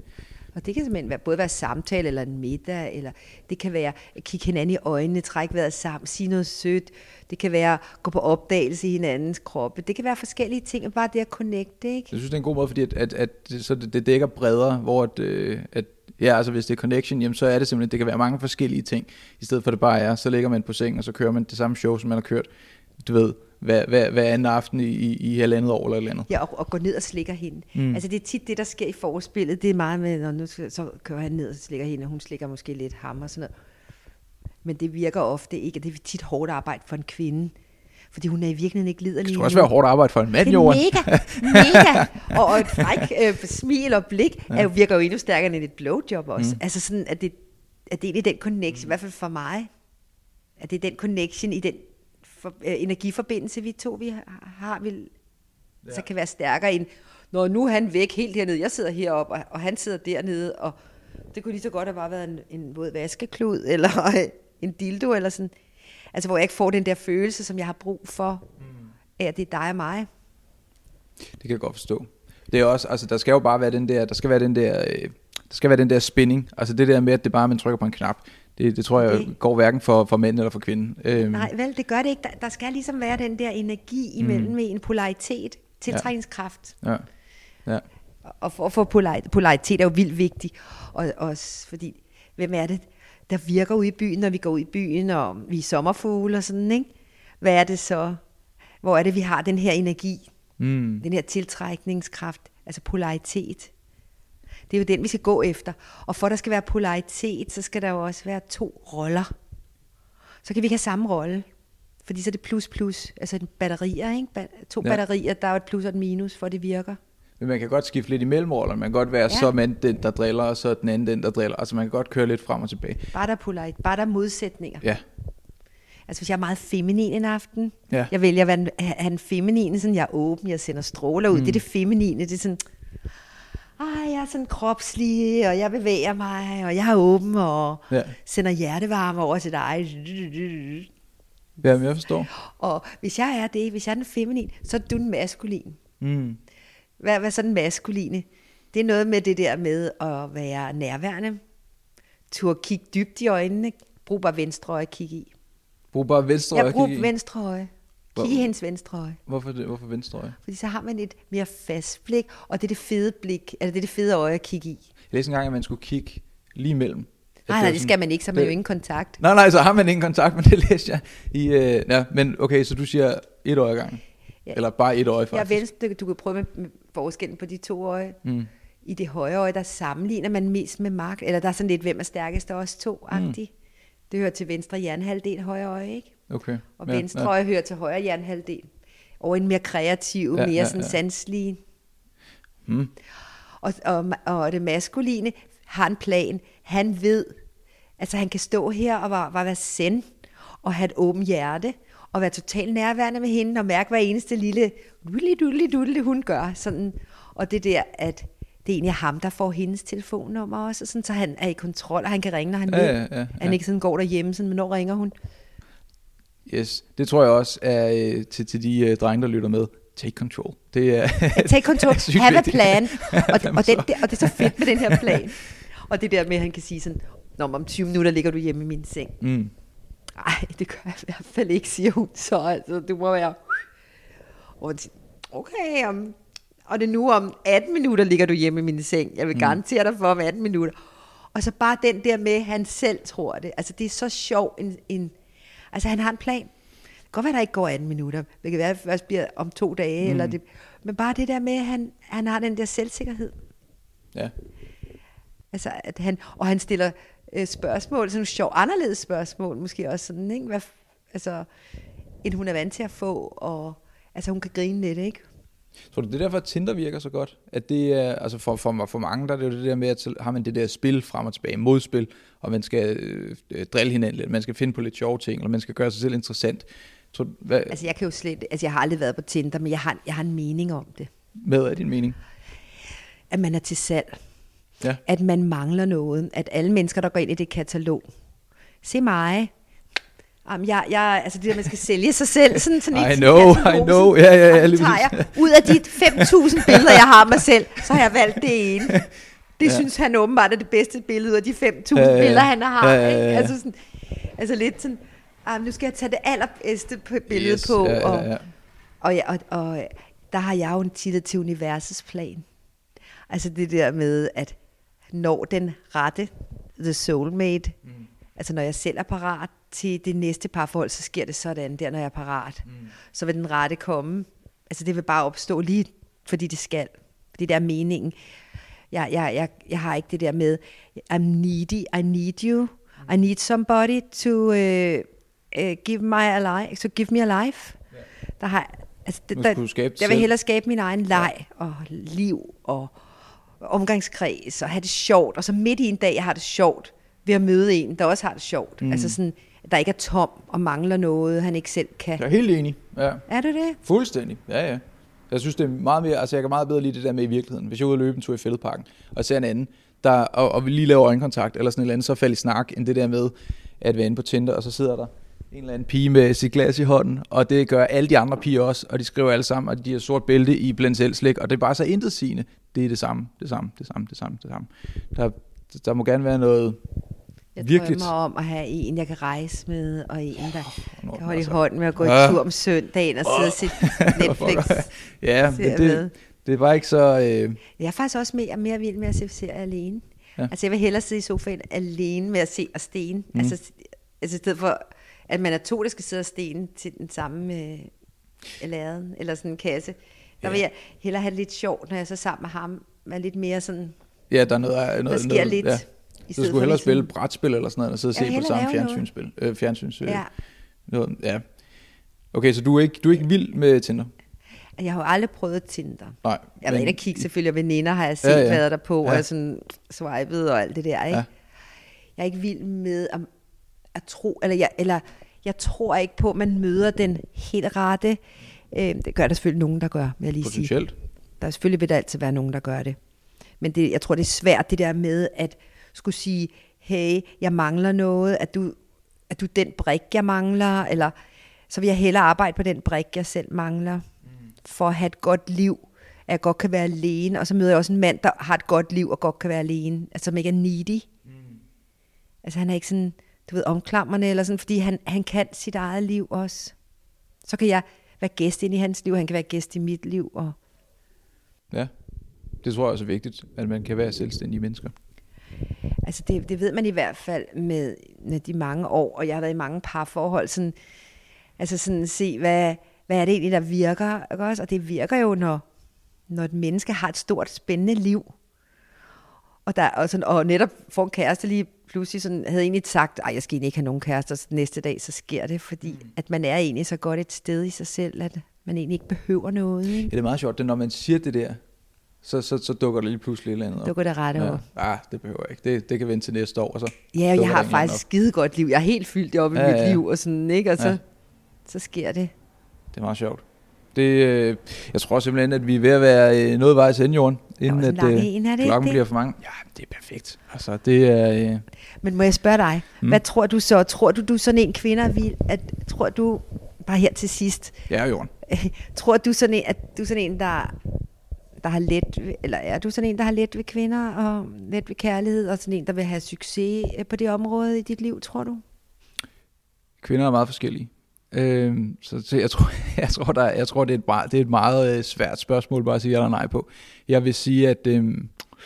Speaker 2: Og det kan simpelthen være, både være samtale eller en middag, eller det kan være at kigge hinanden i øjnene, trække vejret sammen, sige noget sødt. Det kan være gå på opdagelse i hinandens kroppe. Det kan være forskellige ting, og bare det at connecte, ikke?
Speaker 1: Jeg synes, det er en god måde, fordi at, at, at det, så det, det dækker bredere, hvor at, at ja, altså hvis det er connection, jamen så er det simpelthen, det kan være mange forskellige ting, i stedet for det bare er, så ligger man på sengen, og så kører man det samme show, som man har kørt, du ved, hver, hver, hver anden aften i, i, i halvandet år eller et eller andet.
Speaker 2: Ja, og, og gå ned og slikker hende. Mm. Altså det er tit det, der sker i forspillet, det er meget med, når nu så kører han ned og slikker hende, og hun slikker måske lidt ham og sådan noget. Men det virker ofte ikke, og det er tit hårdt arbejde for en kvinde, fordi hun er i virkeligheden ikke liderlig.
Speaker 1: Det skal også være hårdt arbejde for en mand,
Speaker 2: Johan. Det er mega, mega. Og, og et fræk øh, smil og blik ja. er jo, virker jo endnu stærkere end et blowjob også. Mm. Altså sådan, at det, at det er den connection, mm. i hvert fald for mig, at det er den connection i den for, øh, energiforbindelse, vi to vi har, har vil, ja. så kan være stærkere end, når nu er han væk helt hernede, jeg sidder heroppe, og, og han sidder dernede, og det kunne lige så godt have bare været en, en våd vaskeklud, eller en dildo, eller sådan. Altså, hvor jeg ikke får den der følelse, som jeg har brug for, mm. af at det er dig og mig.
Speaker 1: Det kan jeg godt forstå. Det er også, altså, der skal jo bare være den der, der skal være den der, øh, der skal være den der spinning. Altså det der med, at det bare, man trykker på en knap. Det, det tror jeg okay. går hverken for, for mænd eller for kvinden. Øhm.
Speaker 2: Nej, vel, det gør det ikke. Der, der skal ligesom være den der energi imellem mm. med en polaritet, tiltrækningskraft.
Speaker 1: Ja. Ja. Ja.
Speaker 2: Og for, for polaritet er jo vildt vigtig. Og også fordi, hvem er det, der virker ude i byen, når vi går ud i byen, og vi er sommerfugle og sådan, ikke? Hvad er det så? Hvor er det, vi har den her energi? Mm. Den her tiltrækningskraft, altså polaritet. Det er jo den, vi skal gå efter. Og for der skal være polaritet, så skal der jo også være to roller. Så kan vi ikke have samme rolle. Fordi så er det plus plus, altså batterier, ikke? Ba- to ja. batterier, der er et plus og et minus, for det virker.
Speaker 1: Men man kan godt skifte lidt imellem roller. Man kan godt være ja. så mand den, der driller, og så den anden den, der driller. Altså man kan godt køre lidt frem og tilbage.
Speaker 2: Bare der polaritet, bare der modsætninger.
Speaker 1: Ja.
Speaker 2: Altså hvis jeg er meget feminin en aften,
Speaker 1: ja.
Speaker 2: jeg vælger at være en, have en feminin, sådan jeg er åben, jeg sender stråler ud. Mm. Det er det feminine, det er sådan, ej, jeg er sådan kropslig, og jeg bevæger mig, og jeg er åben, og ja. sender hjertevarme over til dig.
Speaker 1: Ja, men jeg forstår.
Speaker 2: Og hvis jeg er det, hvis jeg er den feminin, så er du den maskulin.
Speaker 1: Mm.
Speaker 2: Hvad, hvad er så den maskuline? Det er noget med det der med at være nærværende. Turde kigge dybt i øjnene. Brug bare venstre øje at kigge i.
Speaker 1: Brug bare venstre øje at kigge i?
Speaker 2: Ja, brug venstre øje. Kig i hendes venstre øje.
Speaker 1: Hvorfor, det, hvorfor venstre øje?
Speaker 2: Fordi så har man et mere fast blik, og det er det fede blik, eller det er det fede øje at kigge i.
Speaker 1: Jeg læste engang, at man skulle kigge lige imellem.
Speaker 2: Nej, nej, det skal man ikke, så har man jo ingen kontakt.
Speaker 1: Nej, nej, så har man ingen kontakt, men det læste jeg i... Øh, ja, men okay, så du siger et øje gang. Ja. Eller bare et øje faktisk.
Speaker 2: Ja, venstre, du kan prøve med, med forskellen på de to øje. Mm. I det højre øje, der sammenligner man mest med magt, eller der er sådan lidt, hvem er stærkest, der er også to-agtigt. Mm. Det hører til venstre hjernehalvdel, højre øje, ikke?
Speaker 1: Okay.
Speaker 2: Og ja, venstre ja. øje hører til højre hjernehalvdel. Og en mere kreativ, ja, mere ja, sådan ja. sanselig. Mm. Og, og, og det maskuline har en plan. Han ved, altså han kan stå her og bare, bare være zen, og have et åbent hjerte, og være totalt nærværende med hende, og mærke hver eneste lille dudli dudli dudli hun gør. Sådan. Og det der, at det er egentlig ham, der får hendes telefonnummer også, sådan, så han er i kontrol, og han kan ringe, når han
Speaker 1: ja,
Speaker 2: vil.
Speaker 1: Ja, ja, ja.
Speaker 2: Han ikke sådan går derhjemme, sådan, hvornår ringer hun?
Speaker 1: Yes, det tror jeg også er øh, til, til de øh, drenge, der lytter med. Take control. Det er,
Speaker 2: Take control, have a plan. Og, og, den, der, og det er så fedt med den her plan. Og det der med, at han kan sige sådan, når om tyve minutter ligger du hjemme i min seng. Mm. Ej, det gør jeg i hvert fald ikke, siger hun så. Altså, du må være... Okay, um, og det er nu om atten minutter ligger du hjemme i min seng. Jeg vil mm. garantere dig for om atten minutter. Og så bare den der med, at han selv tror det. Altså, det er så sjovt. En, en, altså, han har en plan. Det kan godt være, der ikke går atten minutter. Det kan være, at det først bliver om to dage. Mm. Eller det, men bare det der med, at han, han har den der selvsikkerhed.
Speaker 1: Ja.
Speaker 2: Altså, at han, og han stiller øh, spørgsmål, sådan nogle sjov, anderledes spørgsmål, måske også sådan, ikke? Hvad, altså, end hun er vant til at få, og altså, hun kan grine lidt, ikke?
Speaker 1: Tror du, det er derfor, at Tinder virker så godt? At det er, altså for, for, for mange, der er det jo det der med, at så har man det der spil frem og tilbage, modspil, og man skal øh, drille hinanden lidt, man skal finde på lidt sjove ting, eller man skal gøre sig selv interessant. Tror, hvad?
Speaker 2: Altså, jeg kan jo slet, altså, jeg har aldrig været på Tinder, men jeg har, jeg har en mening om det.
Speaker 1: Hvad er din mening?
Speaker 2: At man er til salg.
Speaker 1: Ja.
Speaker 2: At man mangler noget. At alle mennesker, der går ind i det katalog. Se mig. Um, jeg, jeg, altså det der, man skal sælge sig selv. Sådan, sådan
Speaker 1: I know, I know. Ja, ja, ja,
Speaker 2: tager jeg, ud af de fem tusind billeder, jeg har af mig selv, så har jeg valgt det ene. Det
Speaker 1: ja.
Speaker 2: synes han åbenbart er det bedste billede af de fem tusind
Speaker 1: Ja, ja, ja.
Speaker 2: billeder, han har.
Speaker 1: Ja, ja, ja, ja.
Speaker 2: Ikke? Altså, sådan, altså lidt sådan, ah, nu skal jeg tage det allerbedste billede
Speaker 1: Yes,
Speaker 2: på.
Speaker 1: ja, ja,
Speaker 2: Og,
Speaker 1: ja.
Speaker 2: og, ja, og, og der har jeg jo en titel til universets plan. Altså det der med, at når den rette, the soulmate, mm. altså når jeg selv er parat til det næste parforhold, så sker det sådan der, når jeg er parat. Mm. Så vil den rette komme. Altså det vil bare opstå lige, fordi det skal. Fordi det er meningen. Jeg, jeg, jeg, jeg har ikke det der med, I'm needy, I need you. I need somebody to uh, uh, give my a life, to give me a life. Yeah. Der har, altså, det, der,
Speaker 1: skabe
Speaker 2: jeg vil hellere skabe min egen leg og liv og omgangskreds og have det sjovt. Og så midt i en dag, jeg har det sjovt ved at møde en, der også har det sjovt. Mm. Altså sådan, der ikke er tom og mangler noget, han ikke selv kan.
Speaker 1: Jeg er helt enig. Ja.
Speaker 2: Er du det?
Speaker 1: Fuldstændig. Ja, ja. Jeg synes, det er meget mere, altså jeg kan meget bedre lide det der med i virkeligheden. Hvis jeg er ude og løbe en tur i Fælledparken, og ser en anden, der, og, og vi lige laver øjenkontakt, eller sådan et eller andet, så falder i snak, end det der med at være inde på Tinder, og så sidder der en eller anden pige med sit glas i hånden, og det gør alle de andre piger også, og de skriver alle sammen, og de har sort bælte i blend selv slik, og det er bare så intetsigende. Det er det samme, det samme, det samme, det samme, det samme. Der, der må gerne være noget
Speaker 2: jeg
Speaker 1: virkelig.
Speaker 2: drømmer om at have en, jeg kan rejse med, og en, der
Speaker 1: oh,
Speaker 2: kan holde
Speaker 1: altså.
Speaker 2: i hånden med at gå i
Speaker 1: Ah.
Speaker 2: tur om søndagen og sidde og se Netflix.
Speaker 1: Ja, men det, det var ikke så... Øh...
Speaker 2: Jeg er faktisk også mere, mere vild med at se serier alene. Ja. Altså jeg vil hellere sidde i sofaen alene med at se og stene. Mm. Altså, altså i stedet for, at man er to, der skal sidde og stene til den samme øh, laden, eller sådan en kasse. Der ja. vil jeg hellere have det lidt sjovt, når jeg er så sammen med ham. Er lidt mere sådan...
Speaker 1: Ja, der er noget... noget
Speaker 2: der sker
Speaker 1: noget,
Speaker 2: lidt...
Speaker 1: Ja. Så skulle hellere spille brætspil eller sådan noget, og sidde og se på samme fjernsynsspil. Øh, fjernsyns, øh,
Speaker 2: ja.
Speaker 1: Noget, ja. Okay, så du er ikke, du er ikke vild med Tinder?
Speaker 2: Jeg har jo aldrig prøvet Tinder.
Speaker 1: Nej.
Speaker 2: Jeg men... ved ikke at kigge selvfølgelig, og veninder har jeg set,
Speaker 1: ja, ja.
Speaker 2: hvad der på,
Speaker 1: ja.
Speaker 2: og sådan swipet og alt det der, ikke?
Speaker 1: Ja.
Speaker 2: Jeg er ikke vild med at, at tro, eller jeg, eller jeg tror ikke på, at man møder den helt rette. Øh, det gør der selvfølgelig nogen, der gør, vil jeg lige sige.
Speaker 1: Potentielt.
Speaker 2: Der er selvfølgelig vil der altid være nogen, der gør det. Men det, jeg tror, det er svært, det der med at skulle sige, hey, jeg mangler noget, at du, at du den brik, jeg mangler, eller så vil jeg hellere arbejde på den brik, jeg selv mangler, mm. for at have et godt liv, at jeg godt kan være alene, og så møder jeg også en mand, der har et godt liv, og godt kan være alene, altså som ikke er needy. Mm. Altså han er ikke sådan, du ved, omklamrende, eller sådan, fordi han, han kan sit eget liv også. Så kan jeg være gæst ind i hans liv, han kan være gæst i mit liv. Og
Speaker 1: ja, det tror jeg også er vigtigt, at man kan være selvstændige mennesker.
Speaker 2: Altså det, det ved man i hvert fald med, med de mange år, og jeg har været i mange parforhold, sådan, altså sådan se, hvad, hvad er det egentlig, der virker, ikke også? Og det virker jo, når, når et menneske har et stort, spændende liv, og, der, og, sådan, og netop får en kæreste lige pludselig, sådan, havde egentlig sagt, ej, jeg skal egentlig ikke have nogen kærester, så næste dag, så sker det, fordi mm. at man er egentlig så godt et sted i sig selv, at man egentlig ikke behøver noget. Ikke?
Speaker 1: Ja, det er meget sjovt, det når man siger det der, Så, så, så dukker det lige pludselig et eller andet op.
Speaker 2: Dukker det ret
Speaker 1: ja.
Speaker 2: op.
Speaker 1: Ah, det behøver jeg ikke. Det, det kan vente til næste år. Og så
Speaker 2: ja, jeg har faktisk skide godt liv. Jeg er helt fyldt op i ja, mit ja. liv, og sådan, ikke? Og så, ja. så sker det.
Speaker 1: Det er meget sjovt. Det, øh, jeg tror simpelthen, at vi er ved at være øh, noget vej til enden, jorden, inden at øh,
Speaker 2: en, er det
Speaker 1: klokken
Speaker 2: det?
Speaker 1: bliver for mange. Ja, det er perfekt. Altså, det er... Øh...
Speaker 2: Men må jeg spørge dig, hmm. hvad tror du så? Tror du, du er sådan en kvinde er vild? At, tror du, bare her til sidst...
Speaker 1: Ja, jorden.
Speaker 2: tror du sådan en, at du er sådan en, der... der har let, eller er du sådan en, der har let ved kvinder og let ved kærlighed, og sådan en, der vil have succes på det område i dit liv, tror du?
Speaker 1: Kvinder er meget forskellige. Øhm, så, så jeg tror, jeg tror, der, jeg tror det, er et meget, det er et meget øh, svært spørgsmål bare at sige ja eller nej på. Jeg vil sige, at øhm,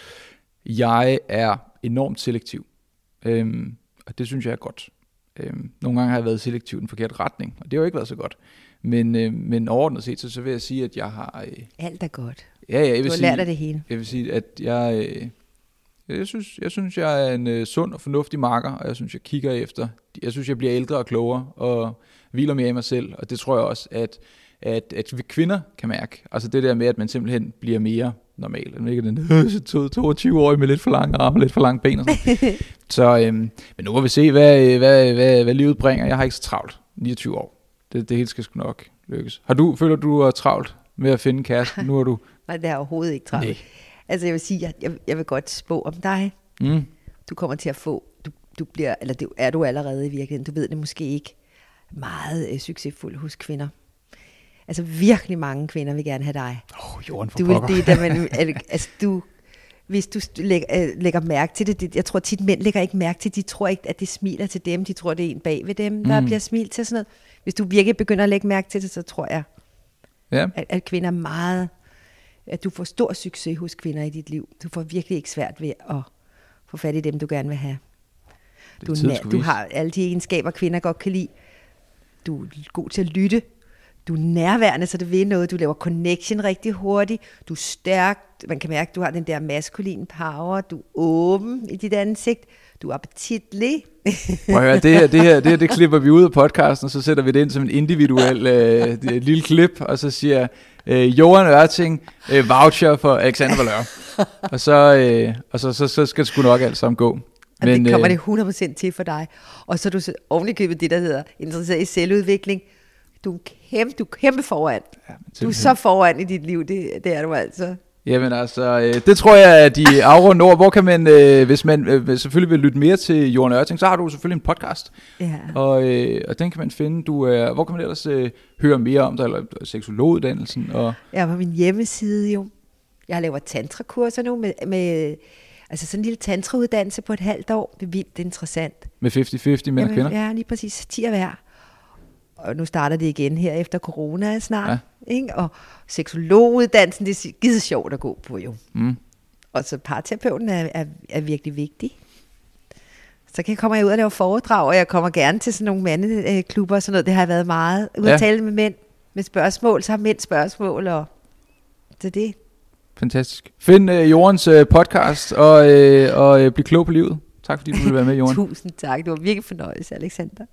Speaker 1: jeg er enormt selektiv, øhm, og det synes jeg er godt. Øhm, nogle gange har jeg været selektiv i den forkerte retning, og det har jo ikke været så godt. Men, øh, men overordnet set, så, så vil jeg sige, at jeg har... Øh,
Speaker 2: Alt er godt.
Speaker 1: Ja, ja, jeg vil
Speaker 2: du har
Speaker 1: sige,
Speaker 2: lært af det hele.
Speaker 1: Jeg vil sige, at jeg, øh, jeg, synes, jeg synes, jeg er en øh, sund og fornuftig marker, og jeg synes, jeg kigger efter. Jeg synes, jeg bliver ældre og klogere, og hviler mere i mig selv, og det tror jeg også, at, at, at vi kvinder kan mærke. Altså det der med, at man simpelthen bliver mere normal. Man ikke den øh, toogtyve-årige med lidt for lange arme og lidt for lange ben og sådan. Så, øh, men nu må vi se, hvad, hvad, hvad, hvad livet bringer. Jeg har ikke så travlt. niogtyve år. Det, det hele skal sgu nok lykkes. Har du, føler du er travlt med at finde kæreste? Nu er du...
Speaker 2: Nej, det er overhovedet ikke travlt. Nej. Altså jeg vil sige, jeg, jeg vil godt spå om dig.
Speaker 1: Mm.
Speaker 2: Du kommer til at få, du, du bliver, eller det er du allerede i virkeligheden, du ved det måske ikke, meget øh, succesfuld hos kvinder. Altså virkelig mange kvinder vil gerne have dig.
Speaker 1: Åh, oh, Jorden for
Speaker 2: du vil
Speaker 1: pokker.
Speaker 2: det, der man, altså du, hvis du lægger, øh, lægger mærke til det. det. Jeg tror tit, mænd lægger ikke mærke til, de tror ikke, at det smiler til dem. De tror, det er en bag ved dem, der mm. bliver smilt til sådan noget. Hvis du virkelig begynder at lægge mærke til det, så tror jeg,
Speaker 1: ja.
Speaker 2: at, at kvinder er meget... At du får stor succes hos kvinder i dit liv. Du får virkelig ikke svært ved at få fat i dem, du gerne vil have. Du, nær, du har alle de egenskaber, kvinder godt kan lide. Du er god til at lytte. Du er nærværende, så det vil noget. Du laver connection rigtig hurtigt. Du er stærk. Man kan mærke, at du har den der maskuline power. Du er åben i dit ansigt. Du er appetitlig.
Speaker 1: Prøv at høre, det her, det her, det her, det klipper vi ud af podcasten, og så sætter vi det ind som en individuel øh, lille klip, og så siger øh, Johan Ørting øh, voucher for Alexander Valeur. og så, øh, og så, så, så skal det sgu nok alt sammen gå.
Speaker 2: Men, det kommer øh, det hundrede procent til for dig. Og så er du ovenikøbet det, der hedder interesseret i selvudvikling. Du er kæmpe, du er kæmpe foran. Ja, du er så foran i dit liv, det, det er du altså.
Speaker 1: Jamen altså, øh, det tror jeg, at de afrunde ord. Hvor kan man, øh, hvis man øh, selvfølgelig vil lytte mere til Johan Ørting, så har du selvfølgelig en podcast.
Speaker 2: Ja.
Speaker 1: Og, øh, og den kan man finde. Du er, hvor kan man ellers øh, høre mere om dig, eller seksologuddannelsen? Og
Speaker 2: jeg er på min hjemmeside jo. Jeg laver tantrakurser nu med, med altså sådan en lille tantrauddannelse på et halvt år. Det er vildt interessant.
Speaker 1: Med halvtreds halvtreds mænd og kvinder?
Speaker 2: Ja, lige præcis. ti af hver. Og nu starter det igen her efter corona snart. Ja. Ikke? Og seksologuddannelsen, det er skide sjovt at gå på jo. Mm. Og så parterapeuten er, er, er virkelig vigtig. Så kan jeg komme ud og lave foredrag, og jeg kommer gerne til sådan nogle mandeklubber og sådan noget. Det har jeg været meget ude at ja. tale med mænd med spørgsmål, så har mænd spørgsmål, og så det.
Speaker 1: Fantastisk. Find uh, Jorans uh, podcast og, uh, og uh, bliv klog på livet. Tak fordi du ville være med, Joran.
Speaker 2: Tusind tak. Det var virkelig fornøjelse, Alexander.